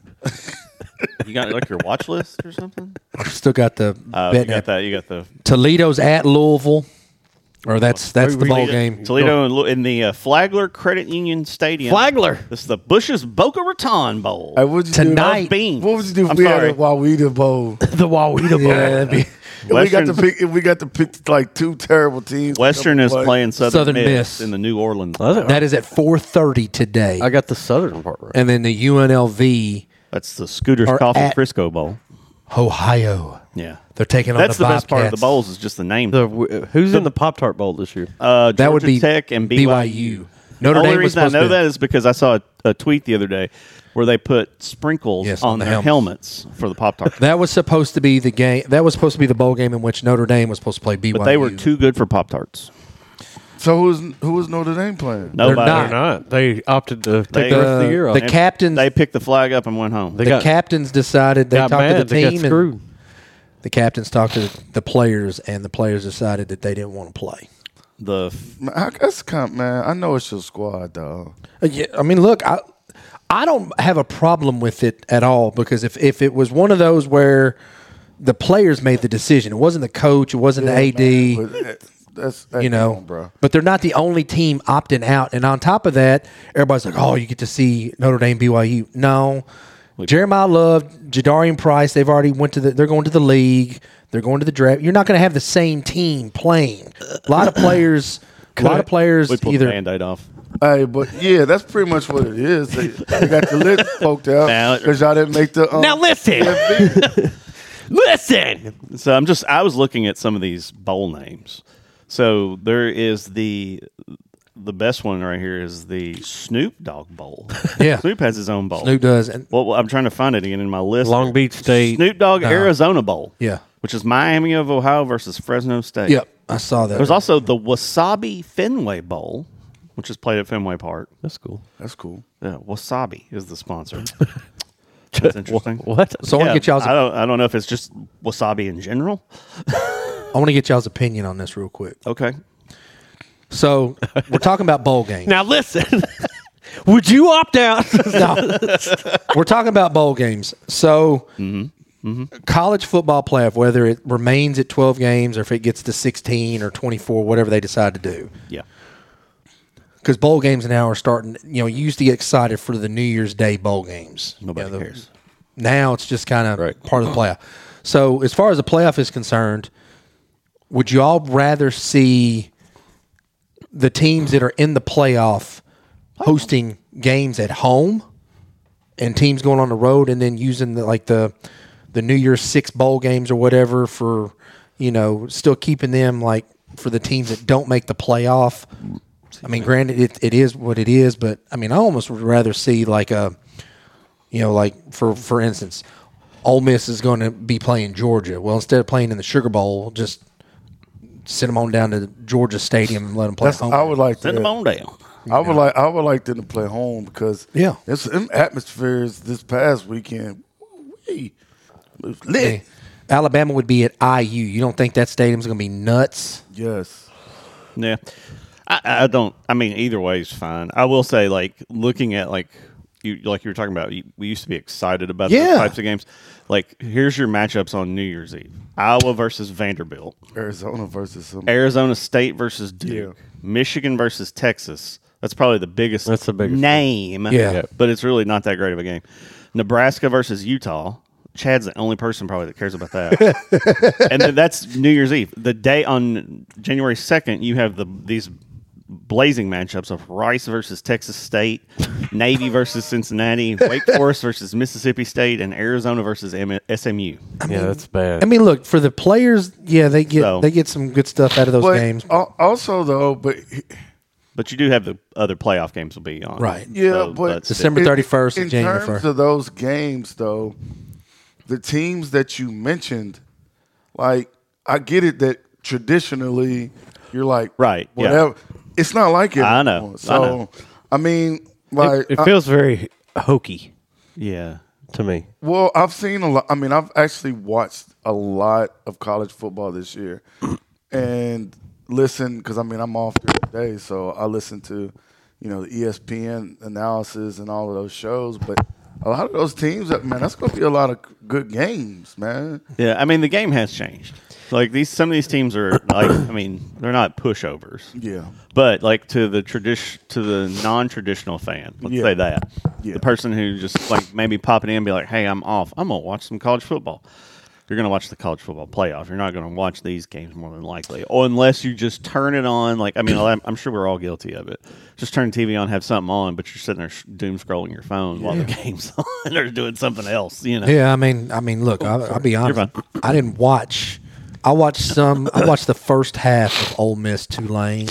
You got like your watch list or something? I've still got the Uh, you betting got app. that. You got the Toledo's at Louisville, or that's that's the bowl Toledo, game. Toledo in, Lu- in the uh, Flagler Credit Union Stadium. Flagler. This is the Bush's Boca Raton Bowl. Hey, what'd you Tonight. do? Beans. What would you do if I'm we sorry. had a Wawita Bowl? The Wawita Bowl. Yeah, that'd be- If we got to Western's- pick. If we got to pick like two terrible teams. Western is play. playing Southern, Southern Miss, Miss. in the New Orleans. that is at four thirty today, I got the Southern part right. and then the U N L V That's the Scooters Or Coffee at- Frisco Bowl. Ohio. Yeah, They're taking on that's the the, best part of the Bobcats. bowls is just the name. The, w- who's in the Pop Tart Bowl this year? Uh, Georgia That would be Tech and B B Y Y U. U. The Notre only Dame was reason I supposed know to- that is because I saw a, a tweet the other day where they put sprinkles Yes, on, on the their helmets. for the Pop Tart. That was supposed to be the game. That was supposed to be the bowl game in which Notre Dame was supposed to play B Y U. But they were too good for Pop Tarts. So who's who was Notre Dame playing? Nobody. not. They're not. They opted to take They- the rest of the year off. the captains. They picked the flag up and went home. They the got- captains decided they got talked mad. to the They got team, screwed. and the captains talked to the players, and the players decided that they didn't want to play. The f- Man, I, that's kind of, man. I know it's your squad, dog. Uh, yeah, I mean, look, I I don't have a problem with it at all because if, if it was one of those where the players made the decision, it wasn't the coach, it wasn't the A D, But that- that's that- you know, come on, bro. but they're not the only team opting out. And on top of that, everybody's like, oh, you get to see Notre Dame B Y U. No. Jeremiah Love, Jadarian Price, they've already went to the they're going to the league. They're going to the draft. You're not going to have the same team playing. A lot of players a lot of players we pulled either the Band-Aid off. Hey, but yeah, that's pretty much what it is. They, they got the list poked out Now- because y'all didn't make the. Um, Now listen. Listen. So I'm just I was looking at some of these bowl names. So there is the the best one right here is the Snoop Dogg Bowl. Yeah. Snoop has his own bowl. Snoop does. And Well, I'm trying to find it again in my list. Long Beach State. Snoop Dogg No. Arizona Bowl. Yeah. Which is Miami of Ohio versus Fresno State. Yep, I saw that. There's also the Wasabi Fenway Bowl, which is played at Fenway Park. That's cool. That's cool. Yeah, Wasabi is the sponsor. That's interesting. What? So I want Yeah, to get y'all's I don't. I don't know if it's just wasabi in general. I want to get y'all's opinion on this real quick. Okay. So we're talking about bowl games. Now listen. Would you opt out? No. We're talking about bowl games. So college football playoff, whether it remains at twelve games or if it gets to sixteen or twenty-four, whatever they decide to do. Yeah. Because bowl games now are starting, you know, you used to get excited for the New Year's Day bowl games. Nobody You know, the- cares. Now it's just kind of Right. part of the playoff. So as far as the playoff is concerned, would you all rather see the teams that are in the playoff hosting games at home and teams going on the road and then using the, like the the New Year's Six bowl games or whatever for, you know, still keeping them like for the teams that don't make the playoff? I mean, granted, it, it is what it is, but I mean, I almost would rather see like a, you know, like for for instance, Ole Miss is going to be playing Georgia. Well, instead of playing in the Sugar Bowl, just send them on down to Georgia Stadium and let them play That's, home. I would like Send that. them on down. I would like. I would like them to play home because Yeah. it's them atmospheres this past weekend. We was lit. Hey, Alabama would be at I U. You don't think that stadium's going to be nuts? Yes. Yeah. I, I don't. I mean, either way is fine. I will say, like looking at like you like you were talking about. You, we used to be excited about Yeah. those types of games. Like here's your matchups on New Year's Eve: Iowa versus Vanderbilt, Arizona versus some. Arizona State versus Duke, Yeah. Michigan versus Texas. That's probably the biggest. That's the biggest name. Yeah. Yeah. but it's really not that great of a game. Nebraska versus Utah. Chad's the only person probably that cares about that. And then that's New Year's Eve. The day on January second, you have the these blazing matchups of Rice versus Texas State, Navy versus Cincinnati, Wake Forest versus Mississippi State, and Arizona versus M- S M U. Yeah, that's bad. I mean, look, for the players, yeah, they get So- they get some good stuff out of those But games. al- also though, but But you do have the other playoff games will be on. Right. yeah, So, but December in- thirty-first and in January terms first. of those games, though, the teams that you mentioned, like I get it that traditionally you're like Right, yeah. whatever. it's not like it. I know. anymore. I So know. I mean, like It, it I- feels very hokey Yeah. to me. well, I've seen a lot. I mean, I've actually watched a lot of college football this year, and listen because I mean I'm off during the day, so I listen to, you know, the E S P N analysis and all of those shows. But a lot of those teams, that man, that's going to be a lot of good games, man. Yeah, I mean the game has changed. Like these, some of these teams are like, I mean, they're not pushovers. Yeah. But like to the tradition, to the non-traditional fan, let's Yeah. say that, Yeah. the person who just like maybe popping in and be like, "Hey, I'm off. I'm gonna watch some college football." You're gonna watch the college football playoff. You're not gonna watch these games more than likely, or unless you just turn it on. Like, I mean, I'm, I'm sure we're all guilty of it. Just turn the T V on, have something on, but you're sitting there sh- doom scrolling your phone while the game's on, or doing something else. You know? Yeah, I mean, I mean, look, I, I'll be honest. I didn't watch. I watched some. I watched the first half of Ole Miss Tulane,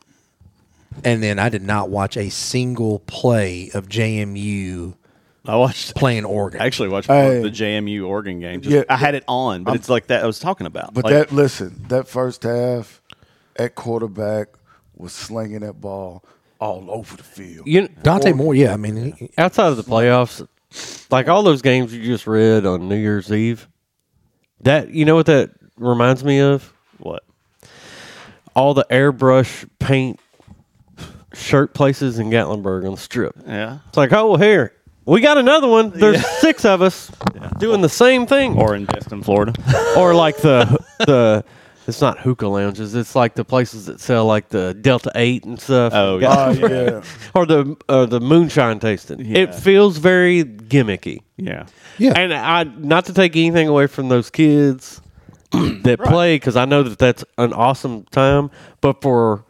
and then I did not watch a single play of J M U. I watched playing Oregon. I actually watched Hey. the J M U Oregon game. Just, Yeah. I had it on, but I'm- it's like that I was talking about. But Like, that listen, that first half at quarterback was slinging that ball all over the field. You Dante Moore, yeah, I mean, he, outside of the playoffs, like all those games you just read on New Year's Eve, that you know what that reminds me of? What? All the airbrush paint shirt places in Gatlinburg on the strip. Yeah. It's like, oh, well, here, we got another one. There's six of us doing the same thing. Or in Destin, Florida. Or like the, the it's not hookah lounges. It's like the places that sell like the Delta eight and stuff. Oh, yeah. Oh, yeah. Or the uh, the moonshine tasting. Yeah. It feels very gimmicky. Yeah. Yeah. And I not to take anything away from those kids that play, because I know that that's an awesome time. But for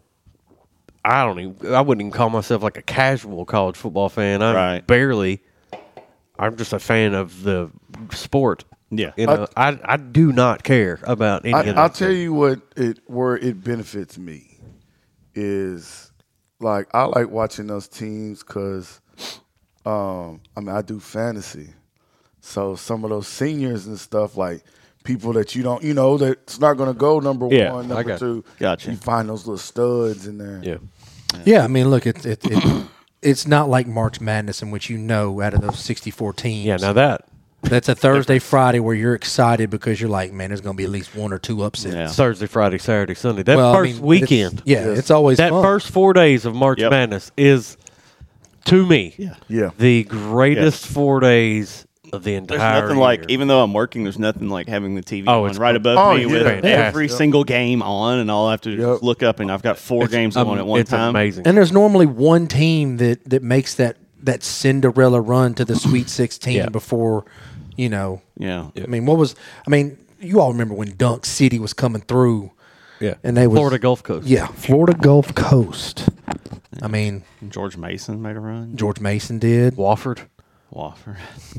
I don't even I wouldn't even call myself like a casual college football fan. I'm Right. barely. I'm just a fan of the sport. Yeah. You know, I I, do not care about any I, of that. I'll tell you what it where it benefits me is like I like watching those teams because um, I mean I do fantasy, so some of those seniors and stuff like people that you don't you know that's not going to go number Yeah, one, I number got you. two. Gotcha. You find those little studs in there. Yeah. yeah, I mean, look, it's it, it, it's not like March Madness in which you know out of those sixty-four teams. Yeah, now that that's a Thursday, Friday where you're excited because you're like, man, there's going to be at least one or two upsets. Yeah. Thursday, Friday, Saturday, Sunday. That Well, I first mean, weekend. it's- yeah, it's always that fun. first four days of March Yep. Madness is to me Yeah. Yeah. the greatest four days of the There's entire nothing like, year. even though I'm working, there's nothing like having the T V Oh, on it's right cool. above Oh, me yeah. with Fantastic. every single game on, and all I have to do is Yep. look up, and I've got four games um, on at one it's time. amazing. And there's normally one team that, that makes that, that Cinderella run to the Sweet sixteen Yeah. before, you know. Yeah. I mean, what was? I mean, you all remember when Dunk City was coming through, yeah, and they was Florida Gulf Coast. yeah, Florida Gulf Coast. I mean, George Mason made a run. George Mason did. Wofford. Wofford.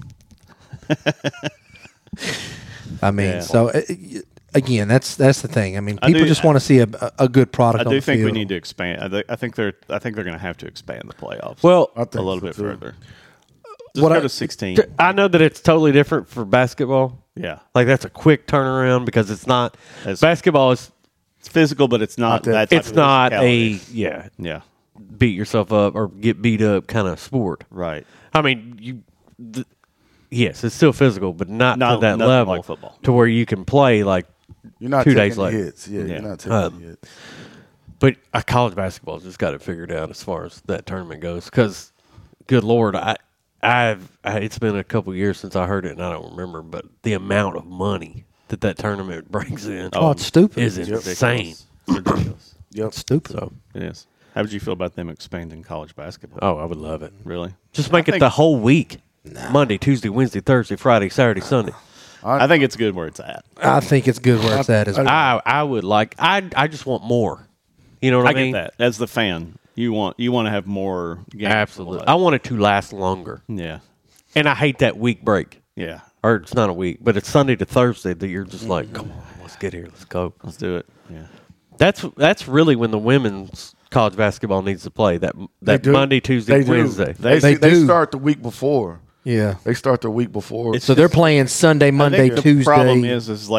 I mean, Yeah. so uh, again, that's that's the thing. I mean, I people do- just want to see a, a good product. I on do the think we field. need to expand. I, th- I think they're. I think they're going to have to expand the playoffs. Well, I think a little so, bit too. further. Just What go I- to sixteen. I know that it's totally different for basketball. Yeah, Like that's a quick turnaround because it's not It's- basketball is it's physical, but it's not. Not that- that type it's of not a physicality. yeah Yeah, beat yourself up or get beat up kind of sport. right. I mean, you. Th- yes, it's still physical, but not No, to that nothing level like football. to where you can play like. You're not Two taking days later. hits. Yeah, Yeah. you're not taking Um, hits. But uh, college basketball just got it figured out as far as that tournament goes. Because, good lord, I, I've I, it's been a couple years since I heard it, and I don't remember. But the amount of money that that tournament brings in Oh, it's stupid. is It's insane. ridiculous. Ridiculous. Yep. Stupid. So, It is. How would you feel about them expanding college basketball? oh, I would love it. Really? Just make I it think- the whole week: Monday, Tuesday, Wednesday, Thursday, Friday, Saturday, Sunday. I think it's good where it's at. I think it's good where it's at as well. I I would like. I I just want more. You know what I, I mean? get that. As the fan, you want you want to have more games. Absolutely. I want it to last longer. Yeah. And I hate that week break. Yeah. Or it's not a week, but it's Sunday to Thursday that you're just like, come on, let's get here, let's go. Let's do it. Yeah. That's that's really when the women's college basketball needs to play. That They that do. Monday, Tuesday, They do. Wednesday. They, They they, do. start the week before. Yeah. They start the week before. It's So they're just- playing Sunday, I Monday, think the Tuesday. problem is, is like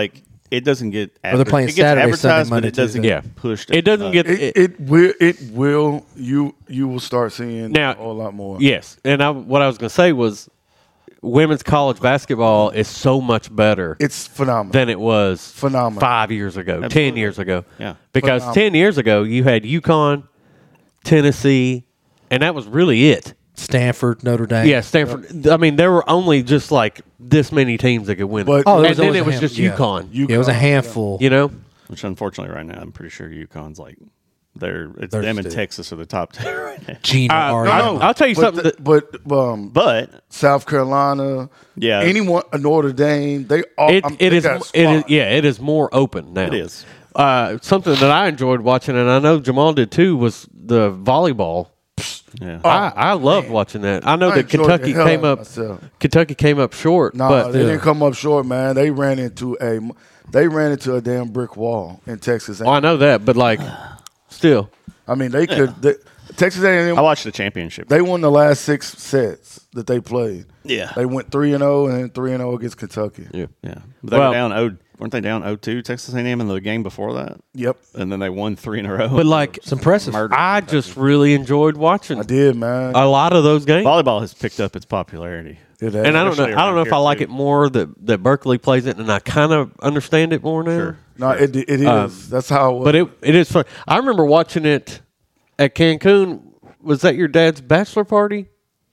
it doesn't get Or they're playing it gets Saturday, advertised, Sunday, but Monday, it doesn't Tuesday. get pushed. It doesn't get It, it, it will. It will. You you will start seeing Now- a whole lot more. yes. And I, what I was going to say was, women's college basketball is so much better It's phenomenal. than it was Phenomenal. five years ago, ten Absolutely. years ago. Yeah. Because Phenomenal. ten years ago you had UConn, Tennessee, and that was really it. Stanford, Notre Dame. Yeah, Stanford. I mean, there were only just like this many teams that could win. But- it. Oh, there and was then always it a was hand- just yeah. UConn. You- Yeah, it was a UConn, handful. You know, Which unfortunately, right now, I'm pretty sure UConn's like they're it's They're them and still- Texas are the top two right now. Gina Uh, Ari. I- No, I'll tell you but something the- but um, But South Carolina, Yeah. anyone, uh, Notre Dame, they all. it, um, it they is. got It is. spots. Yeah, it is more open now. It is. Uh, something that I enjoyed watching, and I know Jamal did too, was the volleyball. yeah, I, I loved watching that. I know I that enjoyed Kentucky the hell came out of up. myself. Kentucky came up short, No, but they didn't come up short, man. They ran into a they ran into a damn brick wall in Texas. oh, I know that. But like, still, I mean, they could. They, Texas A and I M. watched the championship. They won the last six sets that they played. Yeah. They went three and zero, and then three and zero against Kentucky. yeah. yeah, they Well- were down. Oh, weren't they down oh two Texas A and M in the game before that? Yep, And then they won three in a row. But like, It's impressive. Murdered I just really enjoyed watching I did, man. a lot of those games. volleyball has picked up its popularity. It has. And I don't know. Especially I don't know around if I here, like too. it more that that Berkeley plays it, and I kind of understand it more now. Sure. No, it it is. Um, That's how it was. But it it is fun. I remember watching it at Cancun. Was that your dad's bachelor party?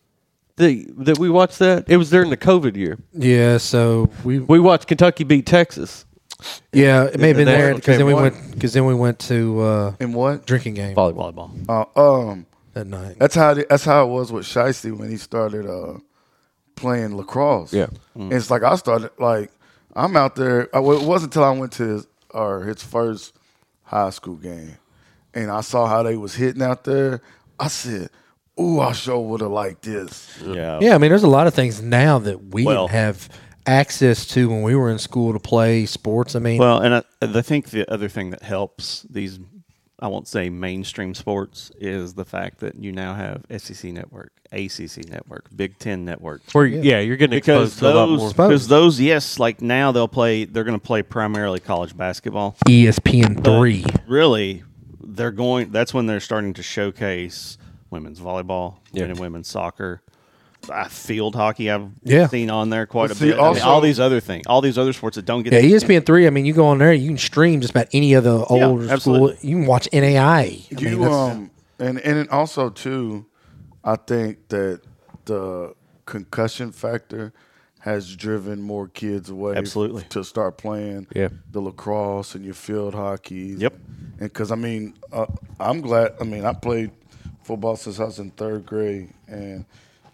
The that we watched that. It was during the COVID year. Yeah, so we We watched Kentucky beat Texas. yeah it may have been the there national because then we champion. went because then we went to uh, in what? drinking game Volleyball. Uh, um, that night. that's how it, that's how it was with Shiesty when he started uh, playing lacrosse. Yeah. And it's like I started like I'm out there. I, well, it wasn't until I went to his or his first high school game, and I saw how they was hitting out there. I said, "Ooh, I sure would have liked this." Yeah. Yeah, I mean, there's a lot of things now that we Well- didn't have access to when we were in school to play sports. I mean, Well, and I, I think the other thing that helps these, I won't say mainstream sports, is the fact that you now have S E C Network, A C C Network, Big Ten Network. Where yeah, you're getting Because exposed to a lot more. those, because those, yes, like now they'll play. They're going to play primarily college basketball. E S P N three. Really, they're going. That's when they're starting to showcase women's volleyball Yeah. and women's soccer. Uh, field hockey, I've Yeah. seen on there quite Well, a see, bit. I mean, also- all these other things, all these other sports that don't get. Yeah, E S P N three. I mean, you go on there, you can stream just about any of the older school. absolutely. You can watch N A I. I You mean, that's- um and and also too, I think that the concussion factor has driven more kids away Absolutely. to start playing Yeah. the lacrosse and your field hockey. Yep. And because I mean, uh, I'm glad. I mean, I played football since I was in third grade, and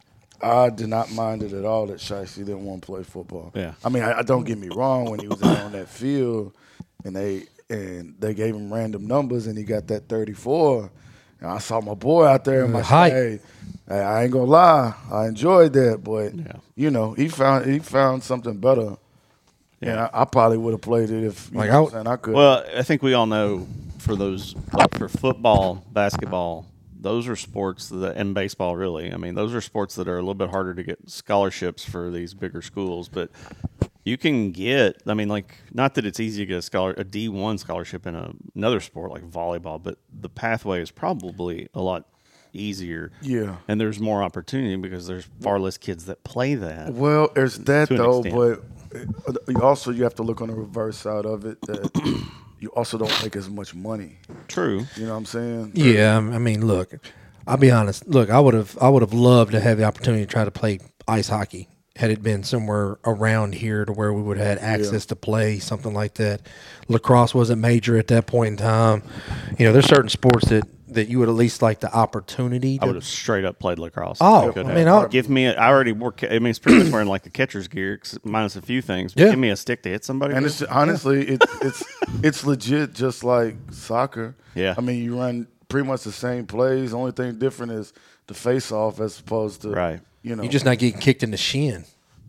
I did not mind it at all that Shiesty didn't want to play football. Yeah. I mean, I, I don't get me wrong. When he was out on that field, and they and they gave him random numbers, and he got that thirty-four. And I saw my boy out there, and my height. hey, hey, I ain't gonna lie, I enjoyed that, but Yeah. you know, he found he found something better. And Yeah. I, I probably would have played it if you Like, know I what I'm saying, I could. Well, I think we all know for those, like for football, basketball, those are sports that, and baseball really. I mean, those are sports that are a little bit harder to get scholarships for these bigger schools, but you can get, I mean, like, not that it's easy to get a scholar, a D one scholarship in a, another sport like volleyball, but the pathway is probably a lot easier. Yeah. And there's more opportunity because there's far less kids that play that. Well, there's that To an though, extent. but uh, you also you have to look on the reverse side of it that you also don't make as much money. True. You know what I'm saying? Yeah, I mean, look, I'll be honest. Look, I would have, I would have loved to have the opportunity to try to play ice hockey had it been somewhere around here to where we would have had access to play something like that. Lacrosse wasn't major at that point in time. You know, there's certain sports that, that you would at least like the opportunity to. I would have straight up played lacrosse. Oh, I could I have. mean, I'll- give me. A, I already wore. ca- I mean, it's pretty much wearing like the catcher's gear, 'cause minus a few things. But Yeah. give me a stick to hit somebody. And with. it's honestly, it's it's it's legit, just like soccer. Yeah. I mean, you run pretty much the same plays. The only thing different is the face off as opposed to Right. You know, You're just not getting kicked in the shin.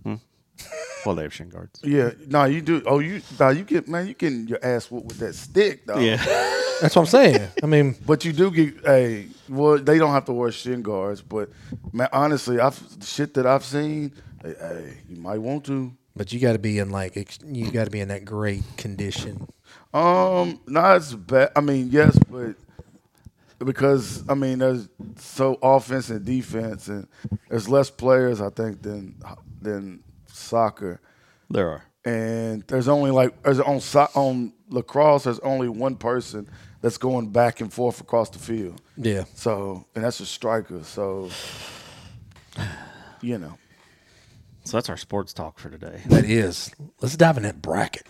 Well, they have shin guards. yeah. No, you do. Oh, you nah, you get man, you getting your ass whooped with that stick, though. Yeah. That's what I'm saying. I mean, But you do get a well. They don't have to wear shin guards, but man, honestly, I've shit that I've seen. Hey, hey, you might want to. But you got to be in like ex- you got to be in that great condition. Um, not as bad. I mean, yes, but because I mean, there's so offense and defense, and there's less players, I think, than than soccer. There are, and there's only like there's on so- on lacrosse. There's only one person that's going back and forth across the field. Yeah. So, and that's a striker. So, you know. So that's our sports talk for today. That is. Let's dive in that bracket.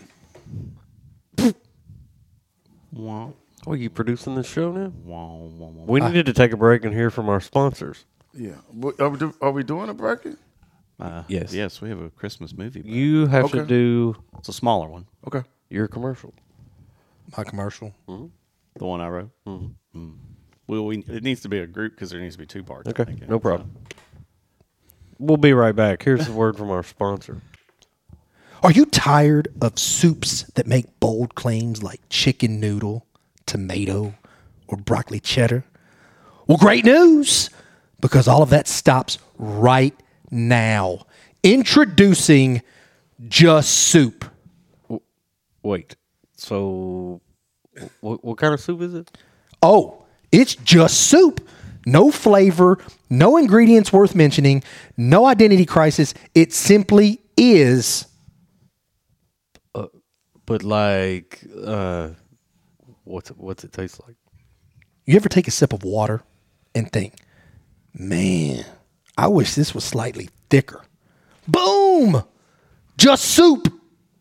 Wow. Are you producing this show now? Wow, wow, wow. We needed to take a break and hear from our sponsors. Yeah. Are we, do, are we doing a bracket? Uh, Yes. Yes, we have a Christmas movie. You have Okay. to do It's a smaller one. Okay. your commercial. My commercial. The one I wrote. Mm-hmm. Mm. Well, we it needs to be a group because there needs to be two parts. I Okay, think, yeah. no problem. We'll be right back. Here's a word from our sponsor. Are you tired of soups that make bold claims like chicken noodle, tomato, or broccoli cheddar? Well, great news, because all of that stops right now. Introducing Just Soup. Wait, so what, what kind of soup is it? Oh, it's just soup. No flavor, no ingredients worth mentioning, no identity crisis. It simply is. Uh, but like, uh, what's it, what's it taste like? You ever take a sip of water and think, man, I wish this was slightly thicker. Boom! Just soup.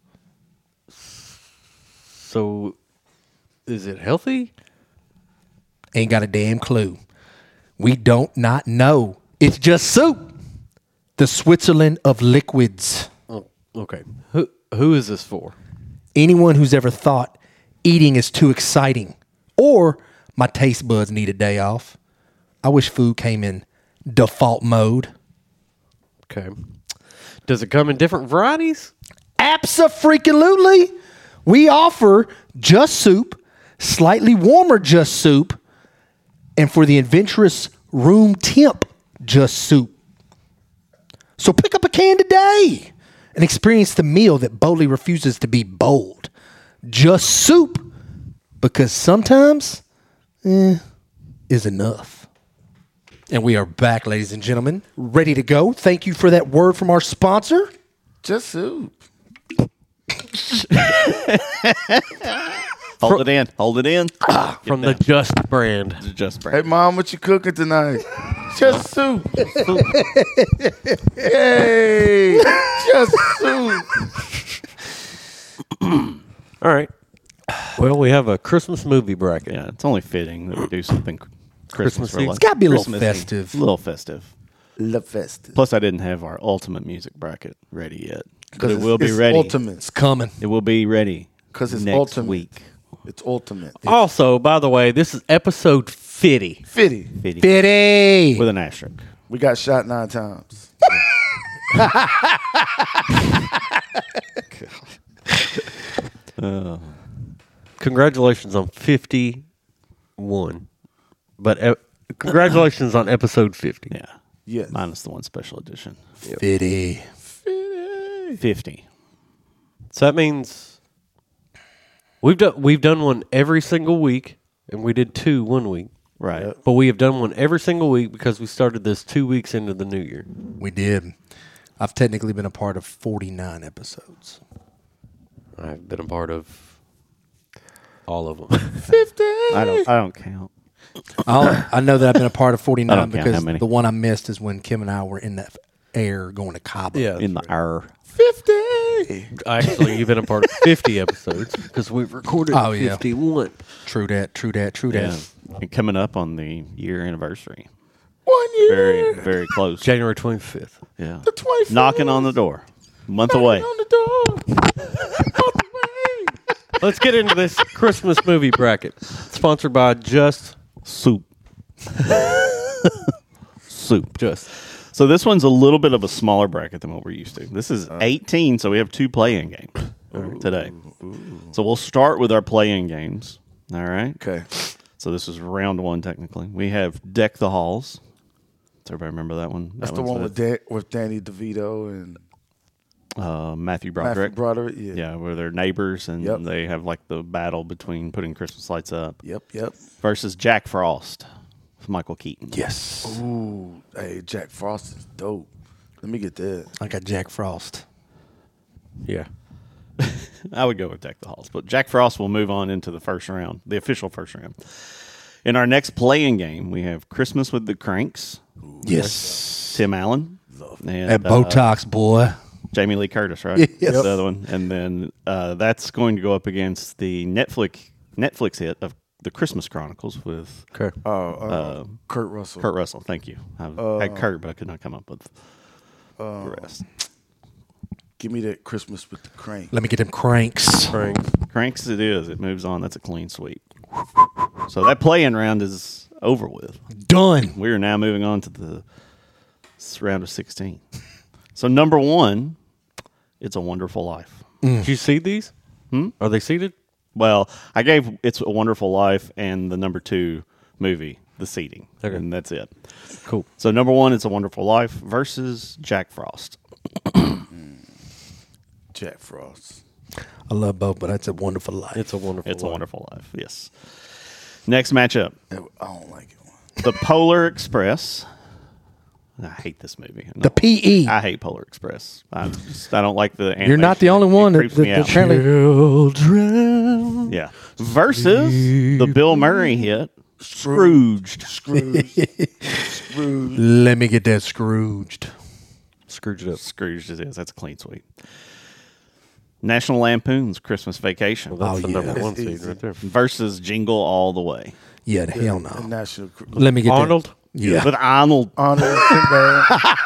So, is it healthy? Ain't got a damn clue. We don't not know. It's just soup. The Switzerland of liquids. Oh, okay. Who who is this for? Anyone who's ever thought eating is too exciting or my taste buds need a day off. I wish food came in default mode. Okay. Does it come in different varieties? Abso-freaking-lutely. We offer just soup, slightly warmer just soup, and for the adventurous room temp, just soup. So pick up a can today and experience the meal that boldly refuses to be bold. Just soup, because sometimes, eh, is enough. And we are back, ladies and gentlemen, ready to go. Thank you for that word from our sponsor. Just soup. Hold it in. Hold it in. From the Just brand. The Just Hey, brand. Mom, what you cooking tonight? Just soup. Yay. Just soup. All right. Well, we have a Christmas movie bracket. Yeah, it's only fitting that we do something Christmas Christmassy. related. It's gotta be a little Christmassy. festive. A little festive. La Festa. Plus, I didn't have our ultimate music bracket ready yet. But it it's- will be it's ready. ultimate. It's coming. It will be ready. 'Cause it's next ultimate. week. It's ultimate. Also, by the way, this is episode fifty. Fitty. Fitty. Fitty. With an asterisk. We got shot nine times. Uh, Congratulations on fifty-one. But uh, congratulations on episode fifty. yeah. Yes. Minus the one special edition. Fitty. fifty. So that means we've done we've done one every single week, and we did two one week. Right. But we have done one every single week because we started this two weeks into the new year. We did. I've technically been a part of forty-nine episodes. I've been a part of all of them. I don't I don't count. I'll, I know that I've been a part of I forty-nine don't count because how many. the one I missed is when Kim and I were in the air going to Cabo. Yeah, In the hour. fifty. actually, you've been a part of fifty episodes because we've recorded Oh, yeah. fifty-one. True that, true that, true Yeah. that. And coming up on the year anniversary. One year. Very, very close. January twenty-fifth. Yeah. The twenty-fifth. Knocking on the door. Month away. On the door. On the way. Let's get into this Christmas movie bracket. Sponsored by Just Soup. Soup. Just. So this one's a little bit of a smaller bracket than what we're used to. This is eighteen, so we have two play-in games today. So we'll start with our play-in games. All right. Okay. So this is round one, technically. We have Deck the Halls. Does everybody remember that one? That's That the one's one with, da- with Danny DeVito and uh, Matthew Broderick. Matthew Broderick, yeah. Yeah, where they're neighbors and Yep. they have like the battle between putting Christmas lights up. Yep, yep. Versus Jack Frost with Michael Keaton. Yes. Ooh, hey, Jack Frost is dope. Let me get that. I got Jack Frost. Yeah. I would go with Deck the Halls, but Jack Frost will move on into the first round, the official first round. In our next playing game, we have Christmas with the Cranks. Yes. Tim Allen. And, That Botox boy. Jamie Lee Curtis, right? Yes. That's the other one. And then uh, that's going to go up against the Netflix Netflix hit of The Christmas Chronicles with Okay. Uh, uh, Kurt Russell. Kurt Russell. Thank you. I Uh, had Kurt, but I could not come up with Uh, the rest. Give me that Christmas with the Crank. Let me get them cranks. Cranks. Cranks it is. It moves on. That's a clean sweep. So that playing round is over with. Done. We are now moving on to the s- round of sixteen. So number one, It's a Wonderful Life. Did you see these? Hmm? Are they seated? Well, I gave It's a Wonderful Life and the number two movie the seating, Okay. and that's it. Cool. So number one, It's a Wonderful Life versus Jack Frost. Jack Frost. I love both, but that's a wonderful life. It's a wonderful. It's life. a Wonderful Life. Yes. Next matchup, I don't like it. The Polar Express. I hate this movie. The P E. I hate Polar Express. I just I don't like the. You're not the animation. only It- one it that, creeps that, me that out. apparently. Children. Yeah. Versus the Bill Murray hit Scrooged. Scrooge. Scrooge. Let me get that Scrooged. Scrooge it up. Scrooged it is. That's a clean sweep. National Lampoon's Christmas Vacation Well, that's Oh, the yeah. number one That's seed easy. right there. versus Jingle All the Way Yeah, the hell The no. National Cr- Let me get Arnold. that. Yeah. with Arnold. Arnold and Sinbad.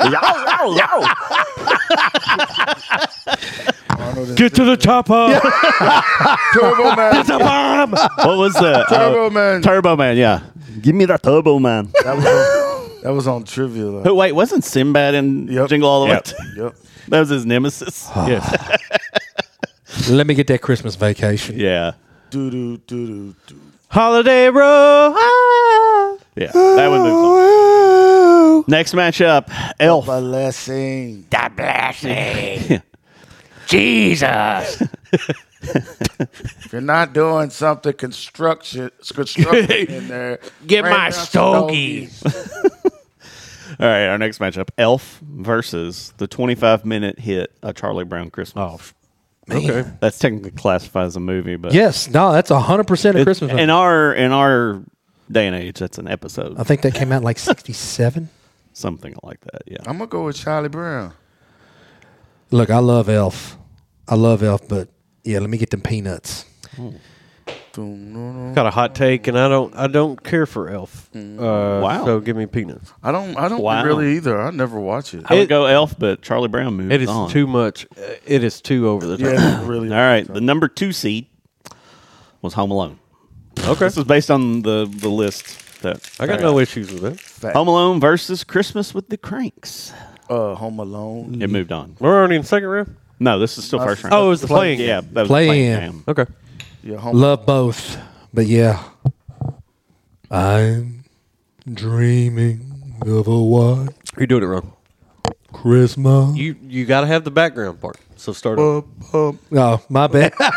Arnold and Get to the chopper. Turbo Man. bomb. What was the Turbo uh, Man. Turbo Man? Yeah, give me the Turbo Man. That was on, that was on Trivia. Like. Who, wait, wasn't Sinbad in Yep. Jingle All the Yep. Way? Yep. That was his nemesis. Yes. Let me get that Christmas vacation. Yeah, Do do do do do. Holiday Row. Ah. yeah, that one moves on. Next matchup, Elf. Blessing. The blessing. Jesus. If you're not doing something construction, construction in there, Get bring my down some stogies. All right, our next matchup, Elf versus the twenty-five minute hit, A Charlie Brown Christmas. Man. Okay. That's technically classified as a movie, but Yes, no, that's one hundred percent a it- Christmas movie. in our in our day and age, that's an episode, I think that came out in like sixty-seven. something like that. Yeah, I'm gonna go with Charlie Brown. Look, I love Elf. I love Elf, but yeah, let me get them peanuts. Got a hot take, and I don't. I don't care for Elf. Uh, Wow. So give me peanuts. I don't. I don't Wow. really either. I never watch it. I would It- go Elf, but Charlie Brown moves It is on. too much. uh, It is too over the top. Yeah, really. All right, the number two seed was Home Alone. Okay. This is based on the the list that I got no issues with that. Fact. Home Alone versus Christmas with the Cranks. Uh, Home Alone. It moved on. We're already in the second round. No, this is still Uh, first round. Oh, it was the playing yeah, game. that was Play the playing in. game. Okay. Yeah, Home Love both, but yeah. I'm dreaming of a white You're doing it wrong. Christmas. You you got to have the background part. So start. over. Bum, bum. Oh, my bad. Hang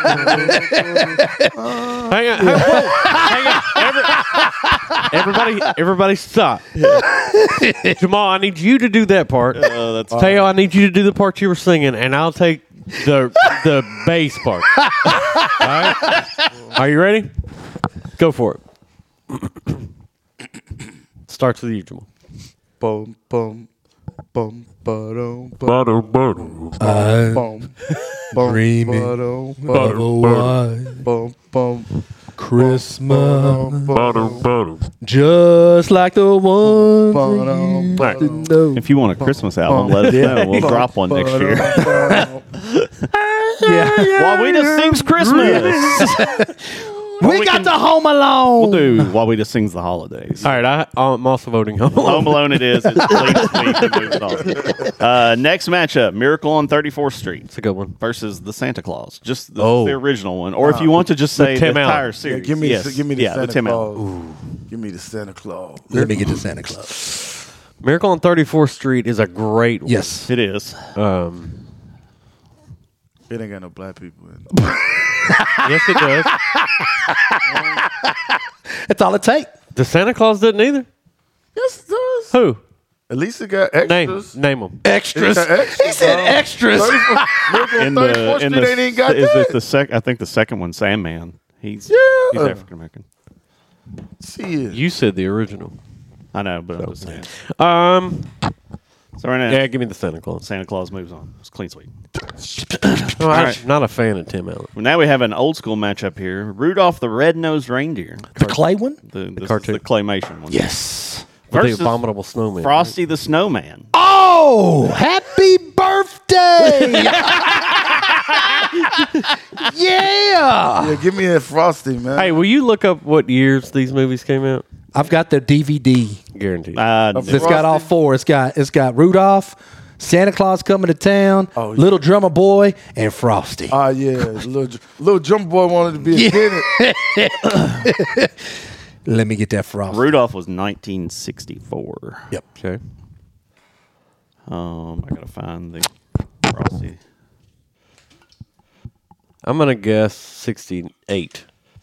on. Hang, whoa, hang on. Every, everybody, everybody, stop. Jamal, I need you to do that part. Uh, that's Teo, I need you to do the part you were singing, and I'll take the the bass part. All right. Are you ready? Go for it. Starts with you, Jamal. Bum, bum, bum, ba-dum, bum, I'm bum, bum, dreaming ba-dum, of bum, a white bum, bum, Christmas, bum, just like the one Ba-dum, you used to know. If you want a Christmas album, let us know. We'll drop one next year. Yeah. While we just sings Christmas. We got the Home Alone. We'll do While we just sings the holidays. All right, I, I'm also voting Home Alone. Home Alone it is. It's late week. It moves on. Uh, next matchup, Miracle on thirty-fourth Street. It's a good one. Versus the Santa Claus. Just the, Oh. the original one. Or if you want to just say the Tim Allen. entire Yeah, series. give me, yes. the, give me the yeah, Santa the Tim Claus. Allen. Give me the Santa Claus. Let me get to Santa Claus. Miracle on thirty-fourth Street is a great one. Yes. It is. Um, It ain't got no black people in it. Yes, it does. That's all it takes. The Santa Claus didn't either. Yes, it does. Who? At least it got Name extras. name them. Extras. It got extras, He said dog. extras. thirty-four In on the, thirty-fourth in Street the, ain't even got is that. it the sec? I think the second one, Sandman. He's Yeah. he's African American. See it. You said the original. I know, but I'm just saying. Um. So right now, Yeah, give me the Santa Claus. Santa Claus moves on. It's clean sweep. No, I'm right. not a fan of Tim Allen. Well, now we have an old school matchup here: Rudolph the Red-Nosed Reindeer, The clay one? the, the cartoon. the claymation one. Yes. With Versus the abominable snowman. Frosty the Snowman. Oh, happy birthday! yeah. Yeah, give me that Frosty, man. Hey, will you look up what years these movies came out? I've got the D V D. Guaranteed. Uh, Of It's got all four. It's got it's got Rudolph, Santa Claus coming to town, Oh, yeah. Little Drummer Boy, and Frosty. Ah, yeah. Little, little Jumbo Boy wanted to be a yeah. Let me get that Frosty. Rudolph was nineteen sixty-four. Yep. Okay. Um, I gotta find the Frosty. I'm gonna guess sixty-eight.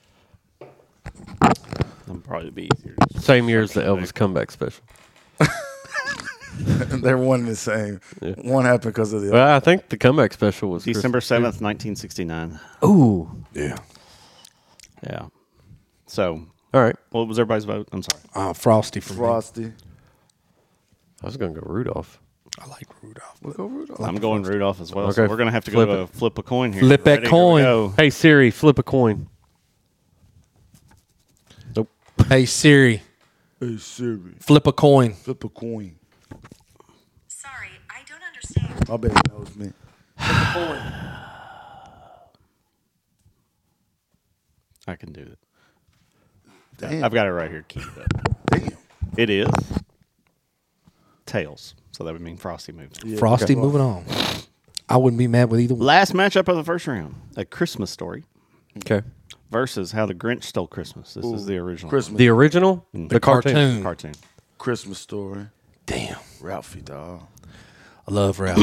That'll probably be easier. to- Same year as the Elvis comeback special. They're one and the same. Yeah. One happened because of the Well, I think the comeback special was December Christmas. seventh, nineteen sixty-nine. Ooh. Yeah. Yeah. So, All right. what was everybody's vote? I'm sorry. Uh, Frosty for me. Frosty. I was gonna go Rudolph. I like Rudolph. We'll go Rudolph. I'm going Rudolph as well. So Okay. we're gonna have to Flip go to it. flip a coin here. Flip that Ready? Here we coin. go. Hey Siri, flip a coin. Nope. Hey Siri, Hey, Siri. flip a coin. Flip a coin. Sorry, I don't understand. My baby knows me. I can do it. Damn. I've got it right here. Keep it up. Damn. It is tails. So that would mean Frosty moves. Yeah, Frosty okay. moving on. I wouldn't be mad with either one. Last matchup of the first round: A Christmas Story Okay. versus How the Grinch Stole Christmas. This is the original. Christmas. The original? Mm. The cartoon. cartoon. cartoon. Christmas story. Damn. Ralphie, dog. I love Ralph.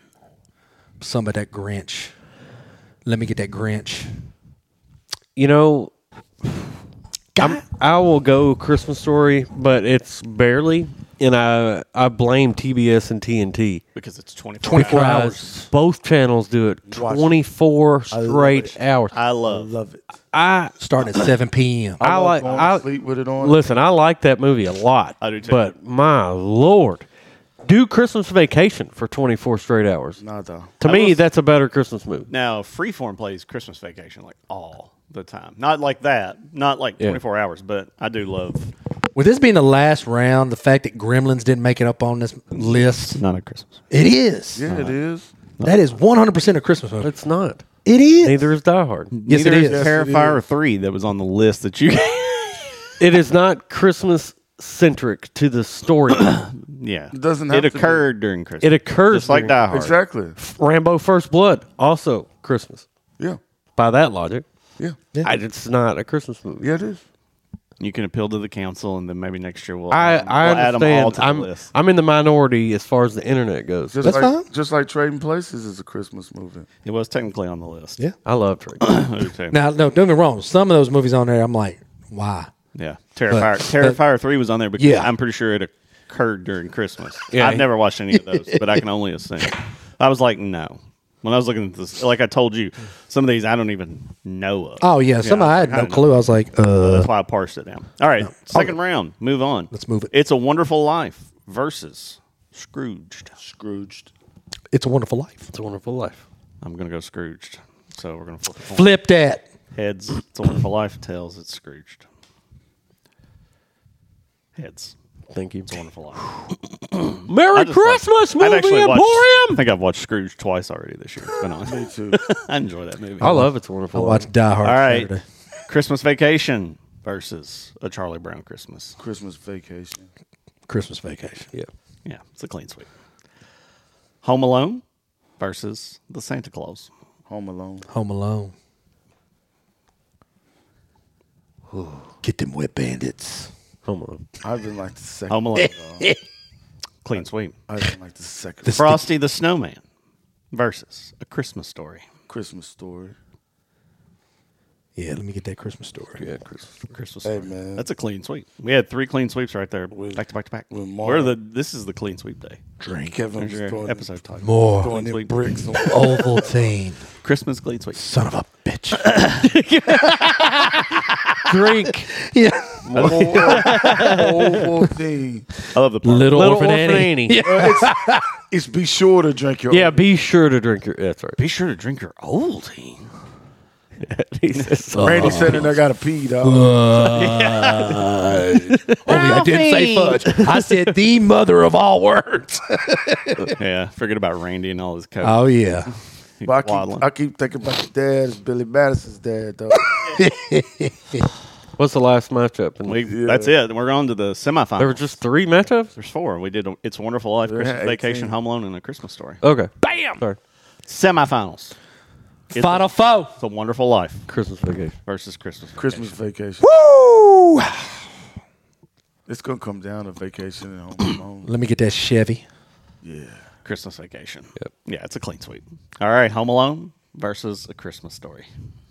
Some of that Grinch. Let me get that Grinch. You know, I'm, I will go Christmas Story, but it's barely, and I I blame T B S and T N T. Because it's twenty-four, twenty-four Because hours. Both channels do it Watch it. twenty-four I love straight it. hours. I I love. love it. I Starting at seven p.m. I love like going to I sleep with it on. listen. I like that movie a lot. I do too. But my lord, do Christmas Vacation for twenty-four straight hours. Nah, dog. To I me, will- that's a better Christmas movie. Now, Freeform plays Christmas Vacation like all the time. Not like that. Not like Yeah. twenty-four hours, but I do love. With this being the last round, the fact that Gremlins didn't make it up on this list, Not a Christmas. it is. Yeah, it is. That is one hundred percent a Christmas movie. It's not. It is. Neither is Die Hard. Yes, it Neither is. Yes, it Terrifier is. three that was on the list that you. It is not Christmas centric to the story. yeah, It doesn't have It to be. occurred during Christmas. It occurs just like during- Die Hard. Exactly. Rambo First Blood, also Christmas. Yeah. By that logic, Yeah. I, it's not a Christmas movie. Yeah, it is. You can appeal to the council, and then maybe next year we'll. I, add them- I we'll add them all understand. to the I'm list. I'm in the minority as far as the internet goes. Just That's like fine. just like Trading Places is a Christmas movie. It was technically on the list. Yeah. I love Drake. I do too. Now, no, don't get me wrong. Some of those movies on there, I'm like, why? Yeah, Terrifier. But- Terrifier three was on there because Yeah. I'm pretty sure it occurred during Christmas. Yeah. I've never watched any of those, but I can only assume. I was like, no. When I was looking at this, like I told you, some of these I don't even know of. Oh, yeah. Some I had no clue. I was like, uh. That's why I parsed it down. All right, second round. Move on. Let's move it. It's a Wonderful Life versus Scrooged. Scrooged. It's a Wonderful Life. It's a Wonderful Life. I'm gonna go Scrooged. So we're gonna flip the coin. Flip that. Heads. It's a Wonderful Life. Tails. It's Scrooged. Heads. Thank you. It's a Wonderful Life. Merry I just Christmas, like- I've movie actually watched- Emporium. I think I've watched Scrooge twice already this year. It's been on. Me too. I enjoy that movie. I love It's a I Wonderful Life. watched Die Hard All right. Saturday. Christmas Vacation versus A Charlie Brown Christmas. Christmas Vacation. Christmas Vacation. Yeah. Yeah, it's a clean sweep. Home Alone versus The Santa Claus. Home Alone. Home Alone. Get them wet bandits. Home Alone. I've been like the second. Home Alone. Clean sweep. I've been like the second. The Frosty the Snowman versus A Christmas Story. Christmas Story. Yeah, let me get that Christmas Story. Yeah, Christmas. Christmas. Hey, Story. man. That's a clean sweep. We had three clean sweeps right there, back to back to back. with We're Mar- the. This is the clean sweep day. Drink. Kevin There's was your throwing, episode title. More. throwing them Sweet. bricks on Ovaltine. Christmas clean sweep. Son of a bitch. Drink. Yeah. Ovaltine. I love the part. Little, Little Orphan, Orphan Annie. Annie. Uh, it's, it's be sure to drink your Yeah, be sure to drink your. That's right. Be sure to drink your Ovaltine. He says, Randy said in there got to pee, dog. Only I didn't say fudge. I said the mother of all words. Yeah, forget about Randy and all his coke. Oh, yeah. He's But I waddling. keep, I keep thinking about the dad. It's Billy Madison's dad, though. What's the last matchup? And We, That's it. We're on to the semifinals. there were just three matchups? There's four. We did a, It's a Wonderful Life, Christmas Yeah, Vacation, eighteen. Home Alone, and A Christmas Story. Okay. Bam! Sorry. Semifinals. It's Final a, foe. It's a Wonderful Life Christmas vacation. versus Christmas. Christmas Vacation. vacation. Woo! It's going to come down to vacation and home alone. Let me get that Chevy. Yeah. Christmas Vacation. Yep. Yeah, it's a clean sweep. All right, Home Alone versus A Christmas Story.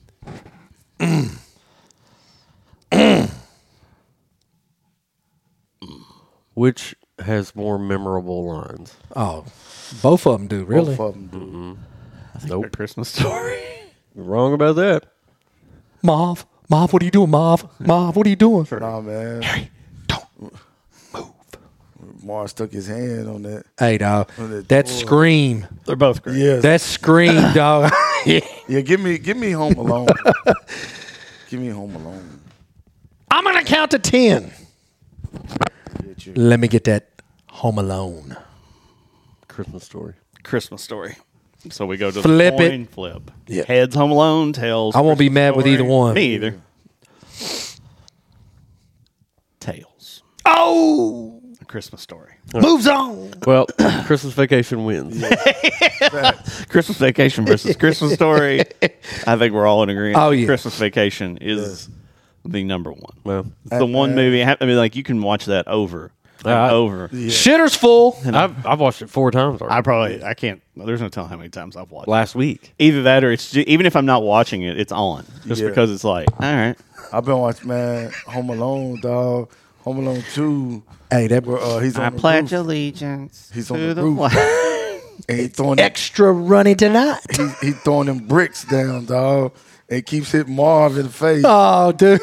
Which has more memorable lines? Oh, both of them do, really. Both of them do. I think A Christmas Story. You're wrong about that. Marv, Marv, what are you doing, Marv? Marv, what are you doing? Nah, man. Harry, don't move. Mars stuck his hand on that. Hey, dog, On that that door. scream. They're both great. Yes. That scream, dog. Yeah, give me, give me Home Alone. Give me Home Alone. I'm going to count to ten. Let me get that Home Alone. Christmas Story. Christmas Story. So we go to Flip the it. coin flip. Yeah. Heads Home Alone, tails. I won't be Christmas mad with Story. either one. Me either. Tails. Oh, A Christmas Story. moves on. Well, Christmas vacation wins. Christmas Vacation versus Christmas Story. I think we're all in agreement. Oh, yeah. Christmas Vacation is the number one. Well, It's the one movie. I mean, like you can watch that over and Uh, over. Shitter's full. I've, I've watched it four times already. I probably I can't. There's no telling how many times I've watched. it. Last week. Either that or it's ju- even if I'm not watching it, it's on just Yeah. because it's like all right. I've been watching, man, Home Alone, dog. Home Alone two. Hey, that Where, uh, he's on I the pledge roof, allegiance. He's on to the the roof. flag. and he throwing extra runny tonight. he, he throwing them bricks down, dog. And keeps hitting Marv in the face. Oh, dude.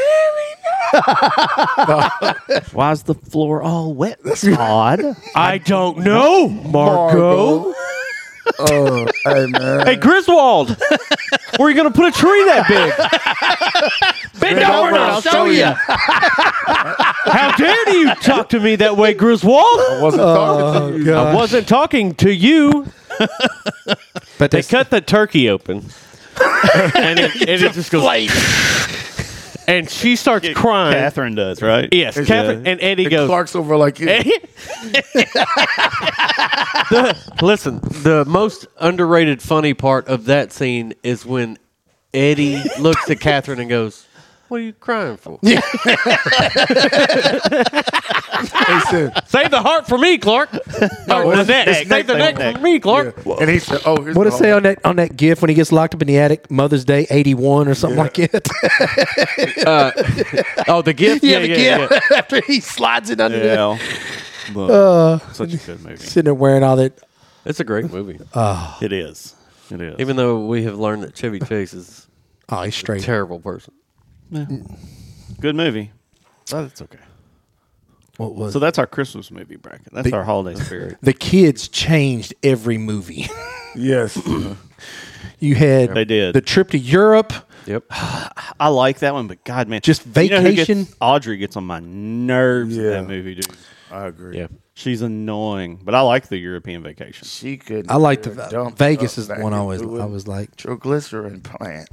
Why's the floor all wet? That's odd. I don't know, Marco. Uh, hey, man. Hey, Griswold, where are you going to put a tree that big? Bend over and I'll show you. How dare you talk to me that way, Griswold? I wasn't talking to you. God. I wasn't talking to you. But They that's cut the turkey open, and it, and it just goes. And she starts crying. Catherine does, right? Yes, It's- Catherine, and Eddie And goes. Clark's over like you. The- listen, the most underrated funny part of that scene is when Eddie looks at Catherine and goes, "What are you crying for?" He said, Save the heart for me, Clark. No, the it's neck. neck, Save the neck, neck neck. for me, Clark. yeah. And he said, oh, here's what the it say on that on that gif when he gets locked up in the attic? Mother's Day eighty-one or something like that. Oh, the gift. yeah, Yeah, the yeah, gif after he slides it under there. Yeah. But Uh, such a good movie. sitting there wearing all that. It's a great movie. It is. It is. Even though we have learned that Chevy Chase is Oh, he's a straight. terrible person. Good movie. But it's okay. What was So that's our Christmas movie bracket. That's our holiday spirit. the kids changed every movie. Yes. You had They did. the trip to Europe. Yep. I like that one, but God, man, Just You know who gets- Vacation? Audrey gets on my nerves in Yeah. that movie, dude. I agree. Yeah. She's annoying, but I like the European Vacation. She could. I like the dump Vegas stuff is the back one I was into I it. was like Nitroglycerin plant.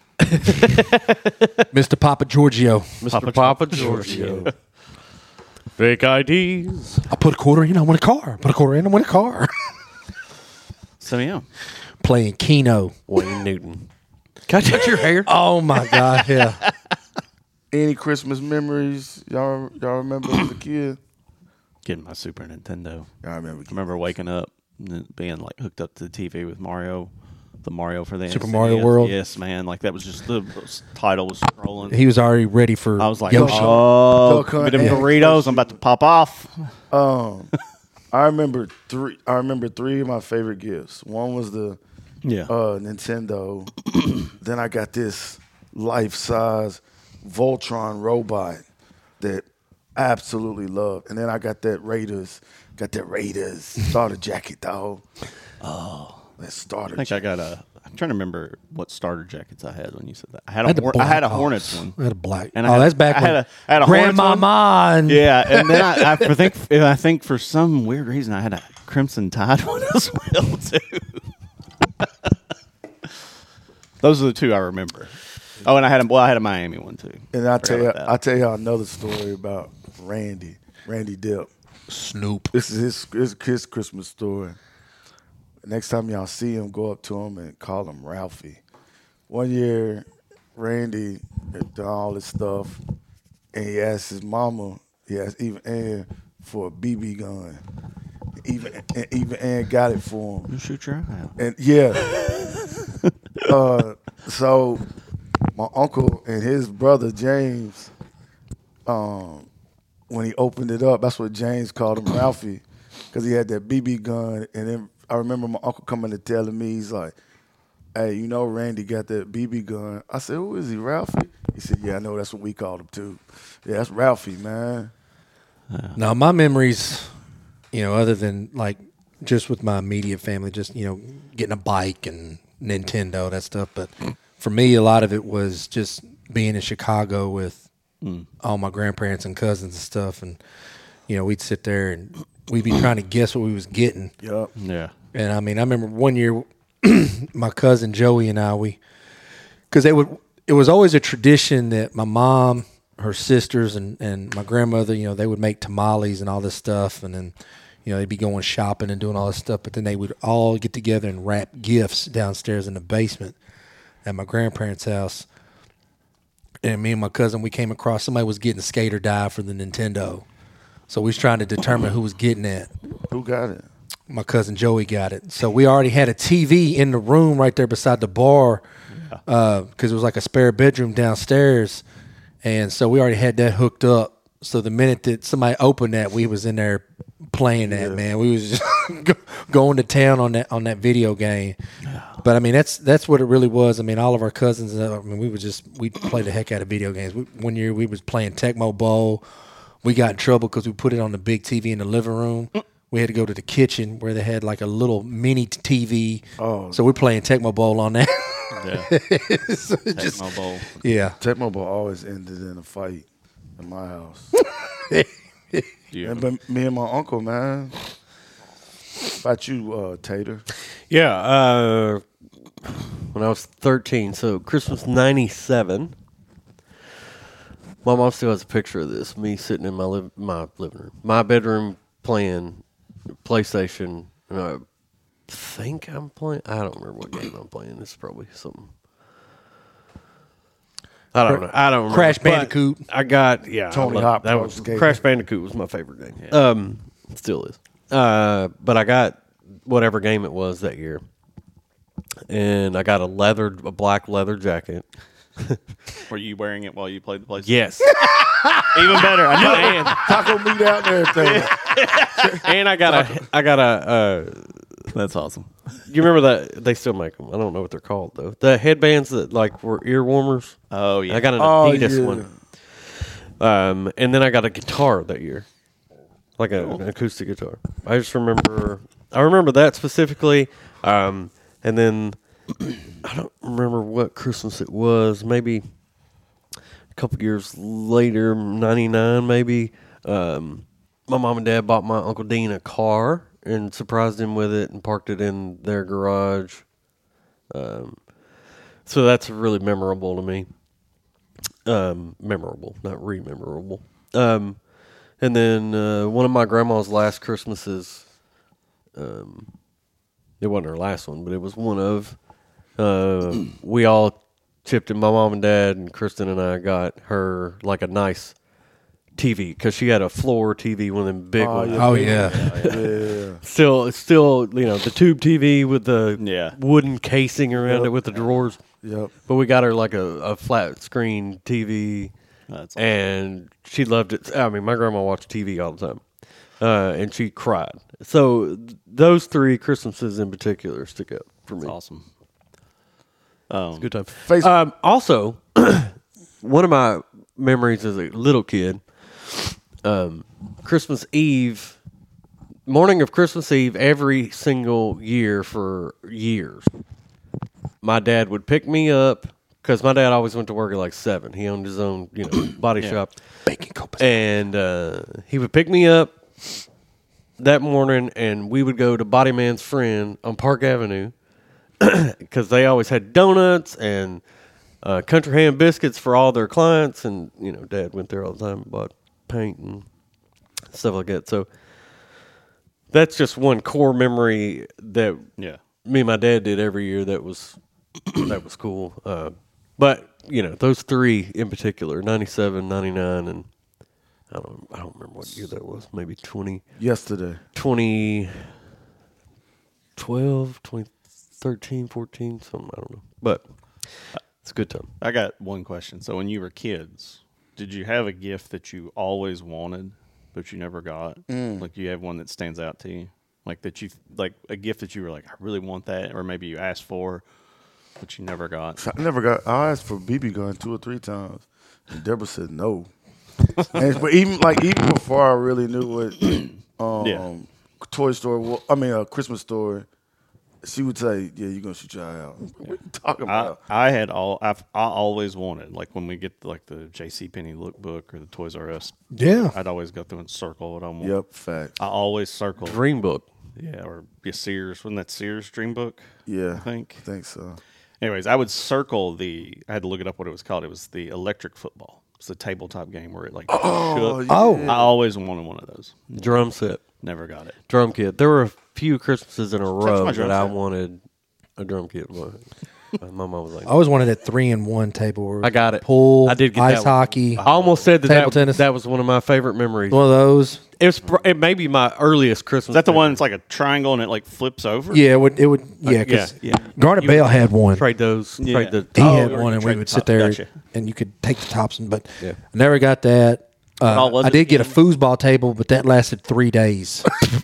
Mister Papa Giorgio. Mister Papa, Giorgio. Fake I Ds. I put a quarter in, I win a car. Put a quarter in, I win a car. So yeah, Playing Keno. Wayne Newton. Can I touch your hair? Oh my God, yeah. Any Christmas memories y'all y'all remember as a kid? getting my Super Nintendo. I remember. I remember waking up and then being like hooked up to the T V with Mario the Mario for the Super N C S. Mario World? Yes, man. Like that was just the title was scrolling. He was already ready for I was like, Yoshi. oh, Duck Hunt give me them and Doritos. I'm about to pop off. Um, I remember three. I remember three of my favorite gifts. One was the Yeah. uh, Nintendo. Then I got this life-size Voltron robot that I absolutely loved. And then I got that Raiders, got that Raiders starter jacket, dog. Oh, that starter. I think jacket. I got a. I'm trying to remember what starter jackets I had when you said that. I had I a. had the Hor- I black had a ops. Hornets one. I had a black. And oh, I had, that's back I when had a. I had a Hornets one. Grandmama. and- Yeah, and then I, I think I think for some weird reason I had a Crimson Tide one as well too. Those are the two I remember. Oh, and I had a well, I had a Miami one too. And I Forgot tell you, about that. I tell you another story about Randy, Randy Dipp. Snoop. This is his, his his Christmas story. Next time y'all see him, go up to him and call him Ralphie. One year, Randy had done all this stuff, and he asked his mama, he asked Eva Ann for a B B gun. Eva, and Eva Ann got it for him. You shoot your eye out. And yeah. uh, so my uncle and his brother James, um, when he opened it up, that's what James called him Ralphie, because he had that B B gun. And then I remember my uncle coming to telling me, he's like, "Hey, you know Randy got that B B gun." I said, "Who is he, Ralphie?" He said, "Yeah, I know. That's what we called him too. Yeah, that's Ralphie, man." Now, my memories, you know, other than like just with my immediate family, just, you know, getting a bike and Nintendo, that stuff. But for me, a lot of it was just being in Chicago with Mm. all my grandparents and cousins and stuff. And, you know, we'd sit there and we'd be trying to guess what we was getting. Yep. Yeah. And I mean, I remember one year, my cousin Joey and I, we, because they would, it was always a tradition that my mom, her sisters, and, and my grandmother, you know, they would make tamales and all this stuff. And then, you know, they'd be going shopping and doing all this stuff. But then they would all get together and wrap gifts downstairs in the basement at my grandparents' house. And me and my cousin, we came across somebody was getting Skate or Die for the Nintendo. So we was trying to determine who was getting that. Who got it? My cousin Joey got it. So we already had a T V in the room right there beside the bar, because uh, it was like a spare bedroom downstairs. And so we already had that hooked up. So the minute that somebody opened that, we was in there playing that, Yeah. man. We was just going to town on that on that video game. But I mean, that's that's what it really was. I mean, all of our cousins, uh, I mean, we would just we play the heck out of video games. We, one year we was playing Tecmo Bowl. We got in trouble because we put it on the big T V in the living room. We had to go to the kitchen where they had like a little mini T V. Oh. So we're playing Tecmo Bowl on that. Yeah. So it just- Tecmo Bowl. Yeah. Tecmo Bowl always ended in a fight in my house. Yeah. And but me and my uncle, man. What about you, uh, Tater? Yeah, uh, when I was thirteen, so Christmas ninety-seven, my mom still has a picture of this, me sitting in my liv- my living room, my bedroom playing PlayStation, and I think I'm playing, I don't remember what game I'm playing, this is probably something. I don't know. I don't remember. Crash But Bandicoot. I got, yeah. Tony I love- Hawk that Pro was, Skater. Crash Bandicoot was my favorite game. Um, still is. Uh, but I got whatever game it was that year. And I got a leather, a black leather jacket. Were you wearing it while you played the PlayStation? Yes. Even better. I knew it. Taco meat out and everything. And I got a, I got a, uh, That's awesome. you remember that? They still make them. I don't know what they're called, though. The headbands that, like, were ear warmers. Oh, yeah. I got an Oh, Adidas yeah. one. Um, and then I got a guitar that year, like a, an acoustic guitar. I just remember, I remember that specifically. Um, and then I don't remember what Christmas it was. Maybe a couple years later, ninety-nine, maybe. Um, my mom and dad bought my Uncle Dean a car and surprised him with it and parked it in their garage. Um, so that's really memorable to me. Um, memorable, not rememberable. Um, and then uh, one of my grandma's last Christmases, um, it wasn't her last one, but it was one of, uh, we all chipped in, my mom and dad and Kristen and I got her like a nice T V because she had a floor T V, one of them big Oh, ones. yeah. Oh, yeah. Yeah. Still, still, you know, the tube T V with the Yeah. wooden casing around Yep. it with the drawers. Yep. But we got her like a, a flat screen T V, That's and she loved it. I mean, my grandma watched T V all the time, uh, and she cried. So th- those three Christmases in particular stick out for me. awesome. Um, It's a good time. Face- Um, also, one of my memories as a little kid, um, Christmas Eve, morning of Christmas Eve, every single year for years, my dad would pick me up because my dad always went to work at like seven. He owned his own, you know, body Yeah. shop, Baking company. and uh, he would pick me up that morning, and we would go to Body Man's Friend on Park Avenue because they always had donuts and uh, country ham biscuits for all their clients. And, you know, Dad went there all the time and bought paint and stuff like that. So that's just one core memory that Yeah. me and my dad did every year that was that was cool. Uh, but, you know, those three in particular, ninety-seven, ninety-nine, and I don't I don't remember what year that was. Maybe twenty Yesterday. twenty twelve, twenty thirteen, fourteen, something, I don't know. But it's a good time. I got one question. So when you were kids, did you have a gift that you always wanted but you never got? Mm. Like you have one that stands out to you? Like that you like a gift that you were like, I really want that, or maybe you asked for but you never got. I never got. I asked for B B gun two or three times, and Deborah said no. And, but even like even before I really knew what um, Yeah. Toy Story, wa- I mean a Christmas Story, she would say, "Yeah, you're gonna shoot your eye out." What are you talking I, about? I had all I've, I always wanted, like when we get like the J C Penney lookbook or the Toys R Us. Yeah. I'd always go through and circle what I want. Yep, fact. I always circle Dream book. Yeah, or yeah, Sears. Wasn't that Sears Dream Book? Yeah, I think. I think so. Anyways, I would circle the. I had to look it up what it was called. It was the electric football. It's a tabletop game where it like. Oh, shook. yeah. Oh. I always wanted one of those. Drum set. Never got it. Drum kit. There were a few Christmases in a row my that drum I set. wanted a drum kit. But my mom was like, I always wanted a three in one table. Where I got it. Pool, I did get ice that one. hockey. I almost said that Table that, tennis. that was one of my favorite memories. One of those. It was. pr- It may be my earliest Christmas. Is that the memory. one that's like a triangle and it like flips over? Yeah, it would. It would. Yeah, because yeah, yeah. Garnet You- Bale had one. Trade those. Yeah. Trade the. He Oh, had or one, you and trade we the would top. sit there, Gotcha. and you could take the tops. And but Yeah. I never got that. all Uh, was I it did get a again? foosball table, but that lasted three days.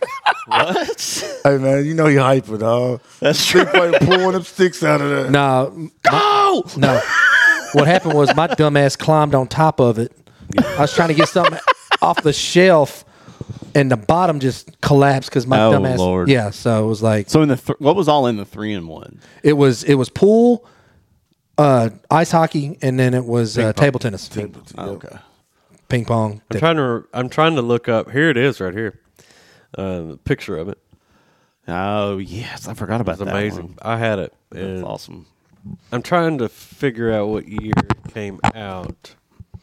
What? Hey man, you know you hyper, dog. That's Three player pulling them sticks out of there. no, go no. What happened was my dumbass climbed on top of it. I was trying to get something off the shelf, and the bottom just collapsed because my Oh, dumbass. Lord. Yeah, so it was like So in the th- what was all in the three and one? it was. It was pool, uh, ice hockey, and then it was uh, table tennis, Oh, okay. ping pong. I'm trying to. I'm trying to look up. Here it is, right here. Uh, the picture of it. Oh yes, I forgot about It's that. amazing. one. I had it. That's and awesome. I'm trying to figure out what year it came out.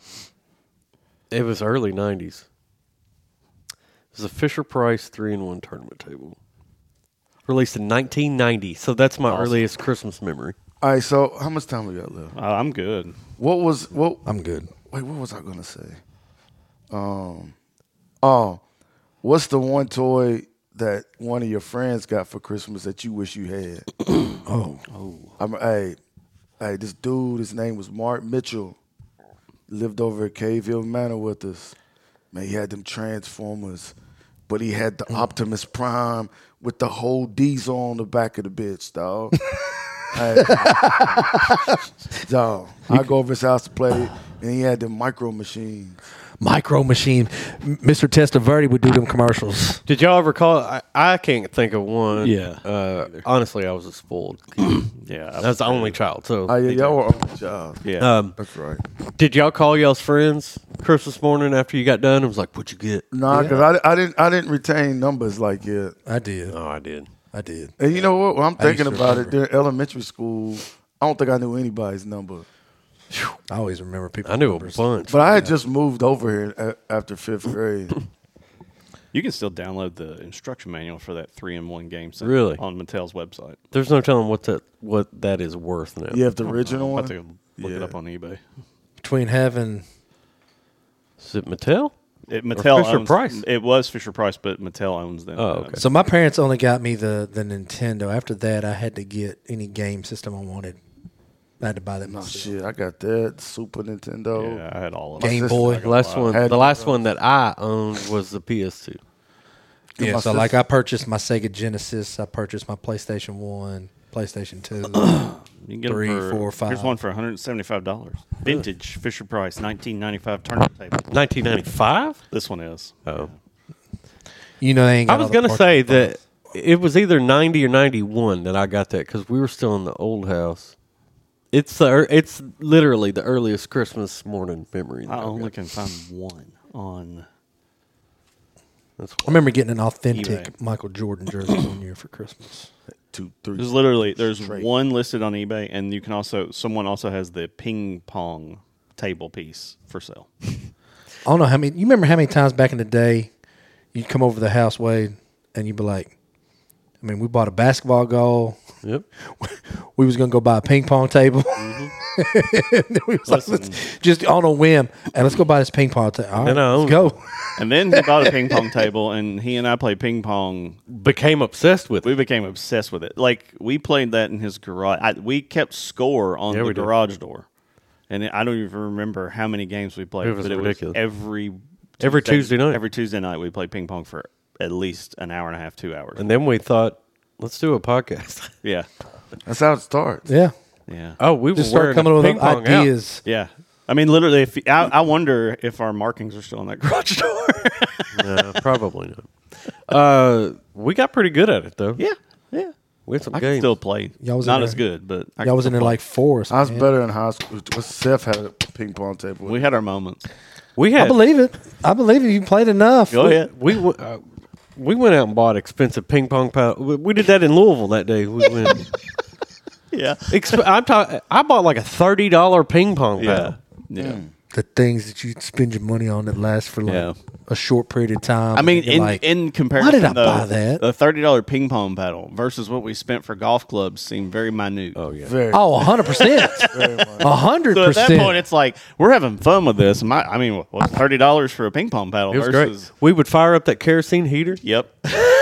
It was early nineties. It was a Fisher Price three in one tournament table. Released in nineteen ninety. So that's my Awesome. earliest Christmas memory. All right, so how much time we got left? Uh, I'm good. What was what? I'm good. Wait, what was I gonna say? Um, oh, what's the one toy that one of your friends got for Christmas that you wish you had? Oh, I'm, hey, hey, this dude, his name was Mark Mitchell. Lived over at Cave Hill Manor with us. Man, he had them Transformers, but he had the Optimus Prime with the whole diesel on the back of the bitch, dog. Hey, dog, I go over his house to play it, and he had them micro machines. Micro Machine. M- Mister Testaverde would do them commercials. Did y'all ever call? I, I can't think of one. Yeah. Uh, honestly, I was a spoiled. Yeah, I was the only child. So Oh, yeah, y'all were on the job. Yeah. Um, That's right. did y'all call y'all's friends Christmas morning after you got done? It was like, "What'd you get?" Nah, because I, I didn't I didn't retain numbers like yet. I did. Oh, I did. I did. And you know what? When I'm I used thinking to about it, remember. during elementary school, I don't think I knew anybody's number. I always remember people. I knew a numbers. bunch. But I had just moved over here a- after fifth grade. You can still download the instruction manual for that three in one game set Really? on Mattel's website. There's no telling what that what that is worth now. You have the original I'll one? have to look it Yeah. up on eBay. Between having Is it Mattel? It, Mattel Fisher owns, Price? It was Fisher Price, but Mattel owns them. Oh, okay. So my parents only got me the, the Nintendo. After that, I had to get any game system I wanted. I had to buy that No myself. shit, I got that Super Nintendo. Yeah, I had all of Game them. Boy. The last one, Had- the last one that I owned was the P S two. Yeah, my so like sister- I purchased my Sega Genesis, I purchased my PlayStation One, PlayStation Two, You can get three, them for, four, five. Here's one for one hundred seventy-five dollars. Vintage Fisher Price, nineteen ninety-five tournament table. nineteen ninety-five? This one is. Oh. You know, they ain't got I was all the going to parts say and that parts. it was either ninety or ninety-one that I got that because we were still in the old house. It's the, ear- it's literally the earliest Christmas morning memory. that I I've only got. can find one on. That's I remember getting an authentic eBay. Michael Jordan jersey one year for Christmas. Two, three. There's literally there's straight. one listed on eBay, and you can also someone also has the ping pong table piece for sale. I don't know how many. You remember how many times back in the day you'd come over to the house, Wade, and you'd be like, I mean, we bought a basketball goal. Yep. We was gonna go buy a ping pong table. And then we was like, Listen. let's, just on a whim, and let's go buy this ping pong table. All right, And I let's own go. And then he bought a ping pong table, and he and I played ping pong. Became obsessed with it. We became obsessed with it. Like we played that in his garage. I, we kept score on Yeah, the we did. garage door, and I don't even remember how many games we played. It was but ridiculous. It was every Every Tuesday night. Every Tuesday night we played ping pong for at least an hour and a half, two hours. And then we thought, let's do a podcast. yeah, That's how it starts. Yeah, yeah, Oh, we just were start wearing coming a up with ping pong out. ideas. yeah. I mean, literally, if I, I wonder if our markings are still on that garage door. No, probably not. Uh, we got pretty good at it though. yeah, yeah. We had some I can games. still play. Y'all was in Not there- as good, but I Y'all can was in still there play. like fours. I was man. better in high school. Seth had a ping pong table. We had our moments. we I had. believe it. I believe it. You played enough. Go ahead. We w- uh, we went out and bought expensive ping pong paddle. We, we did that in Louisville that day. We went. Yeah, Exp- I'm talking. I bought like a thirty dollar ping pong paddle. yeah, yeah. The things that you spend your money on that last for like Yeah. a short period of time. I mean, You're in, like, in comparison, why did I though, buy that? the thirty dollar ping pong paddle versus what we spent for golf clubs seemed very minute. Oh yeah. Very. Oh, one hundred percent. one hundred So at that percent. point, it's like we're having fun with this. My, I mean, what's thirty dollars for a ping pong paddle It was versus? great. We would fire up that kerosene heater. Yep,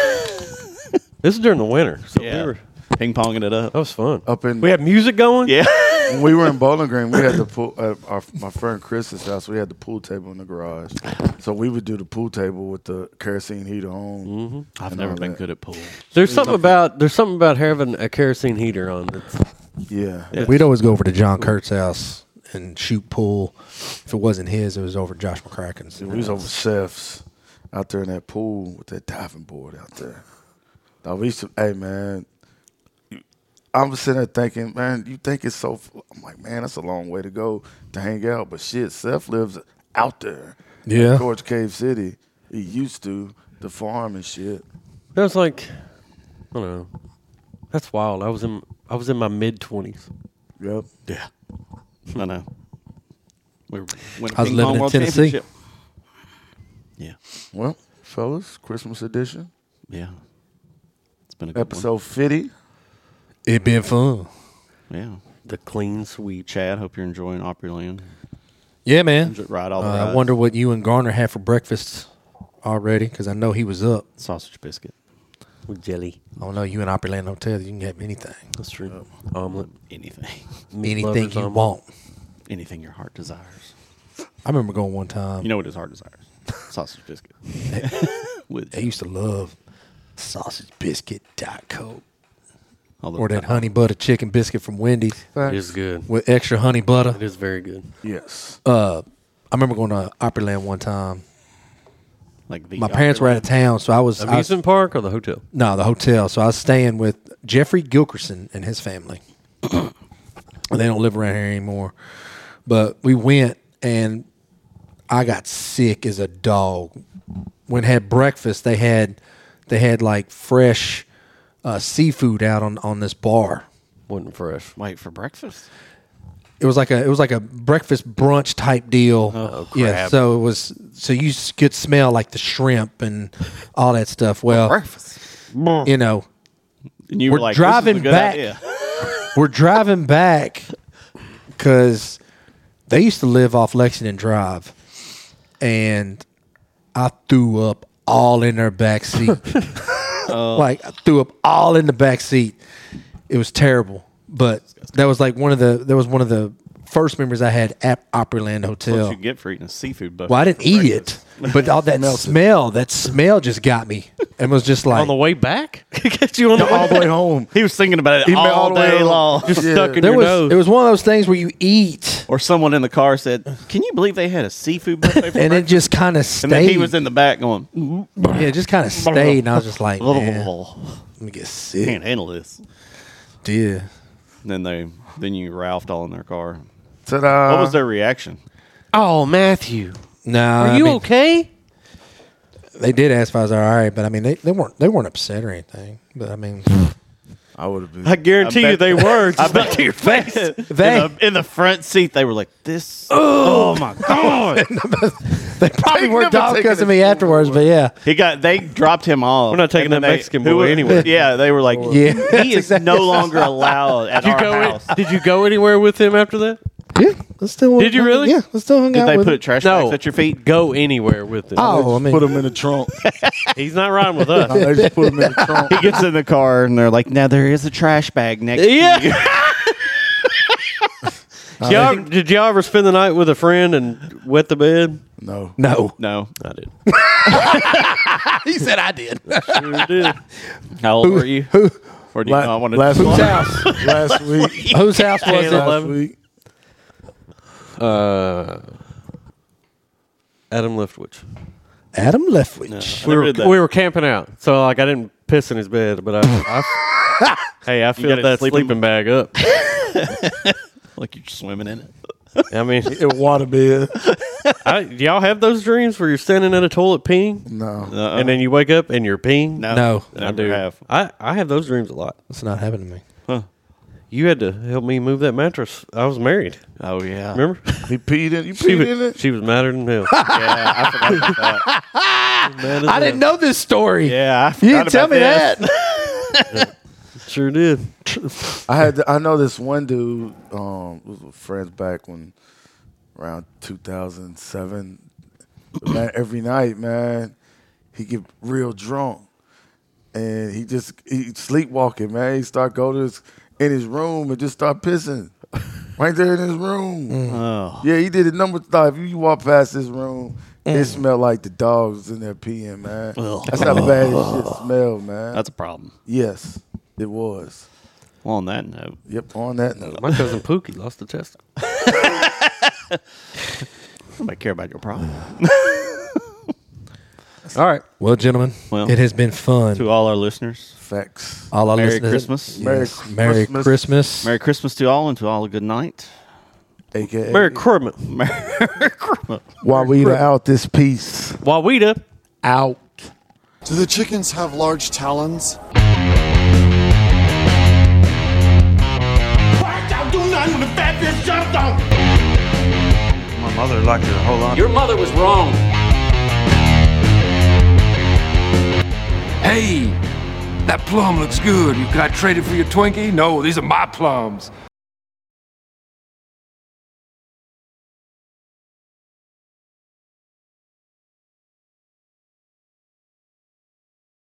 This is during the winter, so yeah, we were, ping ponging it up. that was fun. Up in We had music going. Yeah, when we were in Bowling Green, we had the pool at our, my friend Chris's house. We had the pool table in the garage, so we would do the pool table with the kerosene heater on. Mm-hmm. I've And never all been that. good at pool. There's something about there's something about having a kerosene heater on. That's, Yeah, We'd always go over to John Kurt's house and shoot pool. If it wasn't his, it was over at Josh McCracken's. we was over chefs out there in that pool with that diving board out there. Now we used to, hey man, you- I was sitting there thinking, man, you think it's so? f- I'm like, man, that's a long way to go to hang out. But shit, Seth lives out there. Yeah. in George Cave City. He used to the farm and shit. that was like, I don't know. That's wild. I was in I was in my mid twenties. Yep. Yeah, I know. We were winning I was ping living pong in world Tennessee. championship. Yeah, Well, fellas, Christmas edition, yeah. It's been a good episode fifty. It been fun. one. Yeah. The clean sweep. Chad, hope you're enjoying Opryland. Yeah, man. Ride all the Uh, I rides. wonder what you and Garner had for breakfast already, because I know he was up. Sausage biscuit. With jelly. I don't know. You in Opryland Hotel, you can have anything. That's true. Omelet. Anything. Meat Anything lovers you omelet. want. Anything your heart desires. I remember going one time. You know what his heart desires? Sausage biscuit. With I used to love sausage biscuit, Diet Coke, all the or that honey butter chicken biscuit from Wendy's It is good. with extra honey butter. It is very good. Yes. Uh, I remember going to Opryland one time. like the My parents were out of town, so I was, I was Amusement park or the hotel? no the hotel. So I was staying with Jeffrey Gilkerson and his family. They don't live around here anymore, but we went and I got sick as a dog. When I had breakfast, they had they had like fresh uh, seafood out on, on this bar. Wasn't fresh. Wait, for breakfast? It was like a it was like a breakfast brunch type deal. Oh, yeah, crap. so it was so you s- could smell like the shrimp and all that stuff. Well, breakfast. you know, And you we're were like, driving this is a good back. idea. We're driving back because they used to live off Lexington Drive, and I threw up all in their back seat. Like I threw up all in the back seat. It was terrible. But that was like one of the that was one of the first memories I had at Opryland Hotel. What you get for eating a seafood buffet? Well, I didn't eat it, but all that smell, that smell just got me. It was just like on the way back. Get you on No, the all the way home. He was thinking about it He meant all, all the way day home. long. Just Yeah. stuck in there your was. nose. It was one of those things where you eat, Or someone in the car said, "Can you believe they had a seafood buffet?" For and it breakfast?" just kind of and then stayed. he was in the back going, yeah, it just kind of stayed, and I was just like, man, "Oh, let me get sick. can't handle this." Yeah. And then they, then you Ralphed all in their car. Ta-da. What was their reaction? Oh, Matthew, No, are I you mean, okay? They did ask if I was all right, but I mean, they, they weren't they weren't upset or anything. But I mean, I would have been. I guarantee I you bet- they were. I Just bet not to your face. They, They- in, the, in the front seat, they were like, "This, oh, my god!" they probably They weren't never talking taken because of it me afterwards. But yeah, He got. They dropped him off. We're not taking and then that they- Mexican who boy was- anywhere. Yeah, they were like, Yeah, he that's is exactly- no longer allowed at Did you our go? house." In, did you go anywhere with him after that? yeah, let's still. Did you really? Yeah, let's still hung Did out they with put him. trash No. bags at your feet? Go anywhere with him. Oh, I mean, Put him in the trunk. He's not riding with us. No, they just put him in the trunk. He gets in the car and they're like, "Now there is a trash bag next Yeah. to you." Did y'all, did y'all ever spend the night with a friend and wet the bed? No. no. No, I did. He said I did. Sure did. how old were you? Or do you La- know I wanted last to week. house? Last week. Whose house was it? Last week. Uh, Adam Leftwich. Adam Leftwich. We never were, did that. we were camping out, so like I didn't piss in his bed, but I, I hey, I filled got that it sleeping- sleeping bag up. like you're swimming in it. I mean, It water bed. I, do y'all have those dreams where you're standing at a toilet peeing, No. Uh-uh. and then you wake up and you're peeing? no, No. I never do. have. I, I have those dreams a lot. That's not happening to me. You had to help me move that mattress. I was married. Oh yeah, Remember? He peed in. You She peed was, in it. she was madder than hell. yeah, I forgot about that. Mad as I didn't know this story. Yeah, I You forgot didn't tell about me this. that. Sure did. I had. To, I know this one dude. Um, was with friends back when around two thousand seven. Man, every night, man, he get real drunk, and he just he sleepwalking. Man, he start go to his in his room and just start pissing right there in his room. Oh. Yeah, he did it number five. If you walk past his room, it smelled like the dogs in there peeing, man. Ugh. That's how bad this shit smelled, man. That's a problem. Yes, it was. Well, on that note, Yep, on that note. My cousin Pookie lost a testicle. nobody care about your problem. All right. Well, gentlemen, Well, it has been fun. To all our listeners, Facts. All our Merry listeners, Christmas. Yes. Merry Merry Christmas. Christmas. Merry Christmas to all, and to all a good night. A K A Merry Christmas. Merry Christmas. While we are out this piece. While we up. Out. Do the chickens have large talons? My mother liked it a whole lot. Your mother was wrong. Hey, that plum looks good. You Can I trade it for your Twinkie? No, these are my plums.